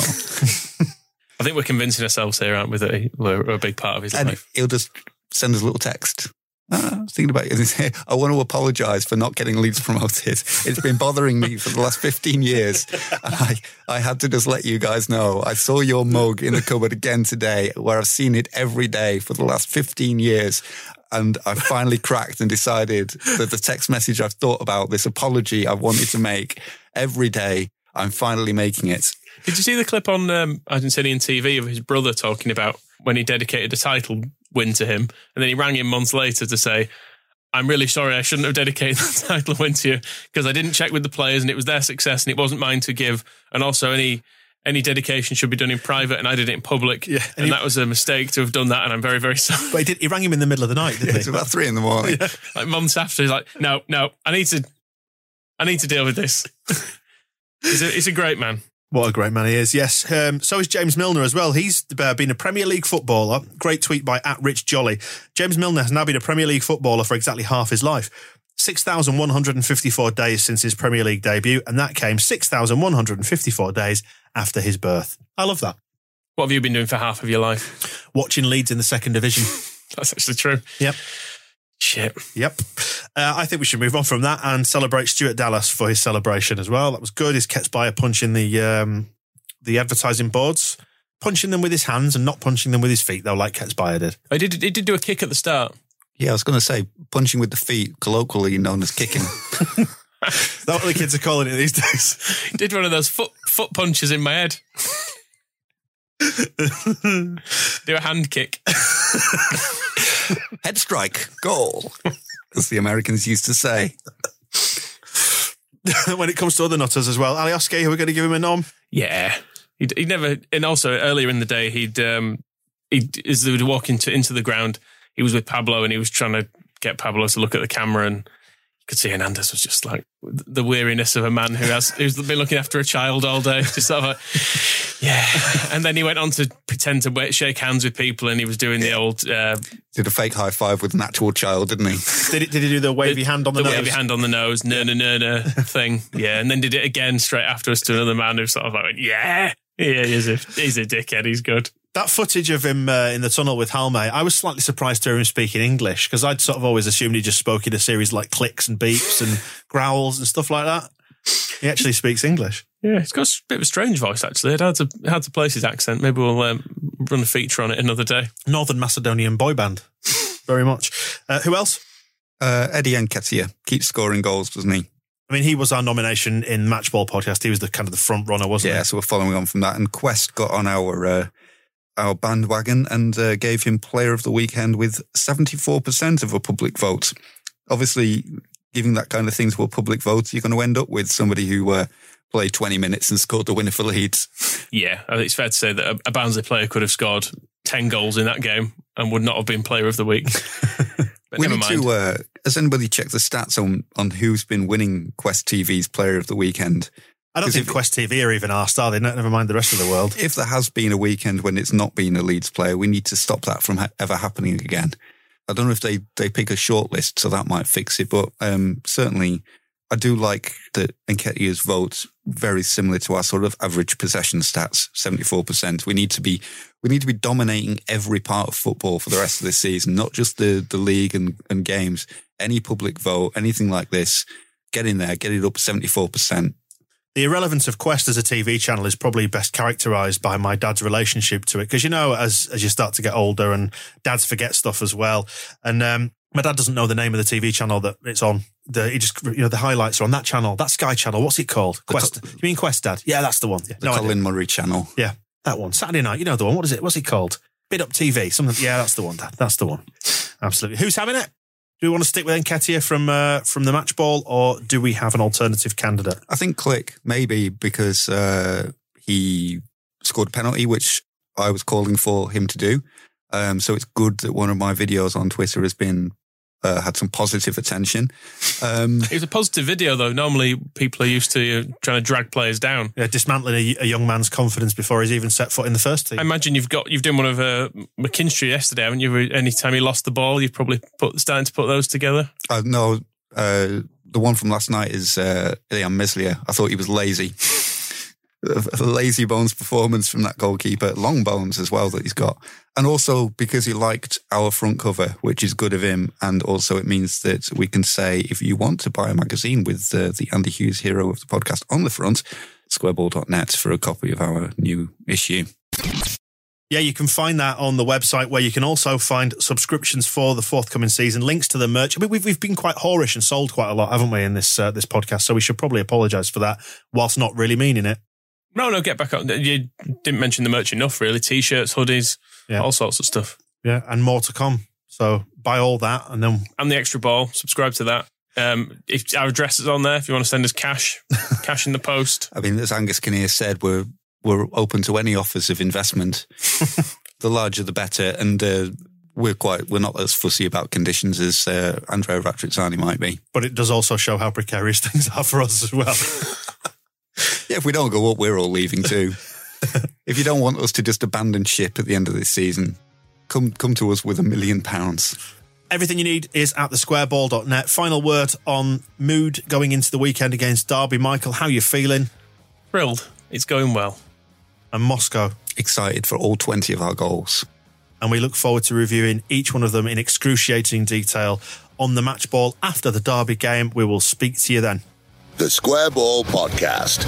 I think we're convincing ourselves here, aren't we, that we're a big part of his and life. He'll just send us a little text. Ah, I was thinking about it. I want to apologise for not getting Leeds promoted. It's been bothering me for the last fifteen years. And I, I had to just let you guys know. I saw your mug in the cupboard again today, where I've seen it every day for the last fifteen years. And I finally cracked and decided that the text message I've thought about, this apology I wanted to make every day, I'm finally making it. Did you see the clip on um, Argentinian T V of his brother talking about when he dedicated a title win to him, and then he rang him months later to say, I'm really sorry, I shouldn't have dedicated the title win to you because I didn't check with the players and it was their success and it wasn't mine to give, and also any any dedication should be done in private and I did it in public, yeah, and, and he, that was a mistake to have done that and I'm very, very sorry. But he, did, he rang him in the middle of the night, didn't yeah, he? It's about three in the morning. Yeah. Like months after, he's like, no, no, I need to I need to deal with this. he's, a, he's a great man. What a great man he is, yes. Um, so is James Milner as well. He's uh, been a Premier League footballer. Great tweet by at Rich Jolly. James Milner has now been a Premier League footballer for exactly half his life. six thousand one hundred fifty-four days since his Premier League debut, and that came six thousand one hundred fifty-four days after his birth. I love that. What have you been doing for half of your life? Watching Leeds in the second division. That's actually true. Yep. Shit. Yep. Uh, I think we should move on from that and celebrate Stuart Dallas for his celebration as well. That was good. His Ketspire punching the um, the advertising boards, punching them with his hands and not punching them with his feet, though, like Ketspire did. He did, he did do a kick at the start. Yeah, I was going to say, punching with the feet, colloquially known as kicking. That's what the kids are calling it these days. He did one of those foot foot punches in my head. Do a hand kick. Head strike, goal, as the Americans used to say. When it comes to other nutters as well, Alioski, are we going to give him a nom? Yeah, he'd, he'd never. And also earlier in the day, he'd um, he as they would walk into into the ground, he was with Pablo and he was trying to get Pablo to look at the camera, and could see Hernandez was just like the weariness of a man who has who's been looking after a child all day. Just sort of like, yeah. And then he went on to pretend to wait, shake hands with people, and he was doing the old uh, did a fake high five with an actual child, didn't he? Did it, did he do the wavy the, hand on the, the nose? wavy hand on the nose, no no no no thing. Yeah, and then did it again straight afterwards to another man who sort of like went, yeah, yeah, he's a he's a dickhead. He's good. That footage of him uh, in the tunnel with Halme, I was slightly surprised to hear him speaking English, because I'd sort of always assumed he just spoke in a series like clicks and beeps and growls and stuff like that. He actually speaks English. Yeah, he's got a bit of a strange voice, actually. I'd had to, had to place his accent. Maybe we'll um, run a feature on it another day. Northern Macedonian boy band. Very much. Uh, who else? Uh, Eddie Nketiah keeps scoring goals, doesn't he? I mean, he was our nomination in Matchball podcast. He was the kind of the front runner, wasn't yeah, he? Yeah, so we're following on from that. And Quest got on our... Uh, our bandwagon and uh, gave him player of the weekend with seventy-four percent of a public vote. Obviously, giving that kind of thing to a public vote, you're going to end up with somebody who uh, played twenty minutes and scored the winner for Leeds. Yeah, I think it's fair to say that a, a Barnsley player could have scored ten goals in that game and would not have been player of the week. But we never need mind. to, uh, has anybody checked the stats on, on who's been winning Quest T V's player of the weekend? I don't think if, Quest T V are even arsed, are they? Never mind the rest of the world. If there has been a weekend when it's not been a Leeds player, we need to stop that from ha- ever happening again. I don't know if they, they pick a short list, so that might fix it. But um, certainly, I do like that Nketiah's vote very similar to our sort of average possession stats, seventy-four percent. We need to be we need to be dominating every part of football for the rest of this season, not just the, the league and, and games. Any public vote, anything like this, get in there, get it up seventy-four percent. The irrelevance of Quest as a T V channel is probably best characterised by my dad's relationship to it. Because, you know, as as you start to get older and dads forget stuff as well. And um, my dad doesn't know the name of the T V channel that it's on. The, he just, you know, the highlights are on that channel, that Sky channel. What's it called? Quest. Co- you mean Quest, Dad? Yeah, that's the one. Yeah, the no Colin idea. Murray channel. Yeah, that one. Saturday night, you know the one. What is it? What's it called? Bid Up T V. Something. Yeah, that's the one, Dad. That's the one. Absolutely. Who's having it? Do we want to stick with Nketiah from uh, from the match ball, or do we have an alternative candidate? I think Click, maybe, because uh, he scored a penalty, which I was calling for him to do. Um, so it's good that one of my videos on Twitter has been uh, had some positive attention. Um, it was a positive video, though. Normally, people are used to uh, trying to drag players down. Yeah, dismantling a, a young man's confidence before he's even set foot in the first team. I imagine you've got you've done one of uh, McKinstry yesterday, haven't you? Any time he lost the ball, you've probably put starting to put those together. Uh, no, uh, the one from last night is uh, Ilyan Meslier. I thought he was lazy. A lazy bones performance from that goalkeeper. Long bones as well that he's got. And also because he liked our front cover, which is good of him. And also it means that we can say, if you want to buy a magazine with uh, the Andy Hughes hero of the podcast on the front, squareball dot net for a copy of our new issue. Yeah, you can find that on the website, where you can also find subscriptions for the forthcoming season, links to the merch. I mean, we've we've been quite whorish and sold quite a lot, haven't we, in this uh, this podcast? So we should probably apologise for that, whilst not really meaning it. No, no, get back up. You didn't mention the merch enough, really. T-shirts, hoodies, yeah. All sorts of stuff. Yeah, and more to come. So buy all that, and then and the extra ball. Subscribe to that. Um, if our address is on there, if you want to send us cash, cash in the post. I mean, as Angus Kinnear said, we're we're open to any offers of investment. The larger, the better, and uh, we're quite we're not as fussy about conditions as uh, Andrea Ratrizzani might be. But it does also show how precarious things are for us as well. Yeah, if we don't go up, we're all leaving too. If you don't want us to just abandon ship at the end of this season, come come to us with a million pounds. Everything you need is at the squareball dot net. Final word on mood going into the weekend against Derby. Michael, how are you feeling? Thrilled. It's going well. And Moscow? Excited for all twenty of our goals. And we look forward to reviewing each one of them in excruciating detail on the match ball after the Derby game. We will speak to you then. The Squareball Podcast.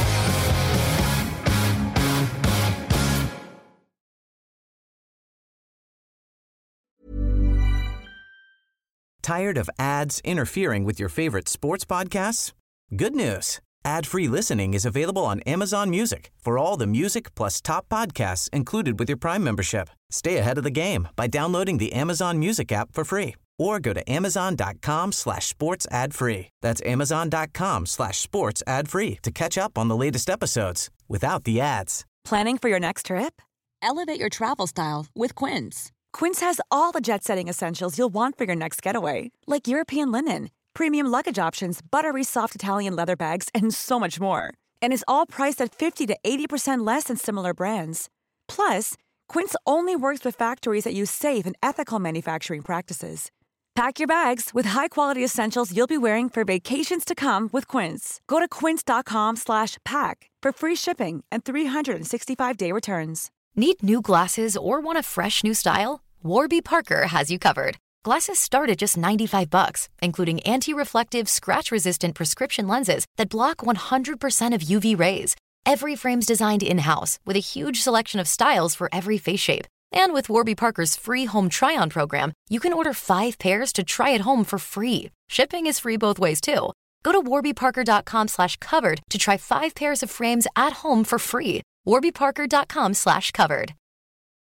Tired of ads interfering with your favorite sports podcasts? Good news. Ad-free listening is available on Amazon Music for all the music plus top podcasts included with your Prime membership. Stay ahead of the game by downloading the Amazon Music app for free or go to amazon.com slash sports ad free. That's amazon.com slash sports ad free to catch up on the latest episodes without the ads. Planning for your next trip? Elevate your travel style with Quince. Quince has all the jet-setting essentials you'll want for your next getaway, like European linen, premium luggage options, buttery soft Italian leather bags, and so much more. And is all priced at fifty to eighty percent less than similar brands. Plus, Quince only works with factories that use safe and ethical manufacturing practices. Pack your bags with high-quality essentials you'll be wearing for vacations to come with Quince. Go to quince.com slash pack for free shipping and three sixty-five day returns. Need new glasses or want a fresh new style? Warby Parker has you covered. Glasses start at just ninety-five bucks, including anti-reflective, scratch-resistant prescription lenses that block one hundred percent of U V rays. Every frame's designed in-house with a huge selection of styles for every face shape. And with Warby Parker's free home try-on program, you can order five pairs to try at home for free. Shipping is free both ways, too. Go to warbyparker.com slash covered to try five pairs of frames at home for free. warbyparker.com slash covered.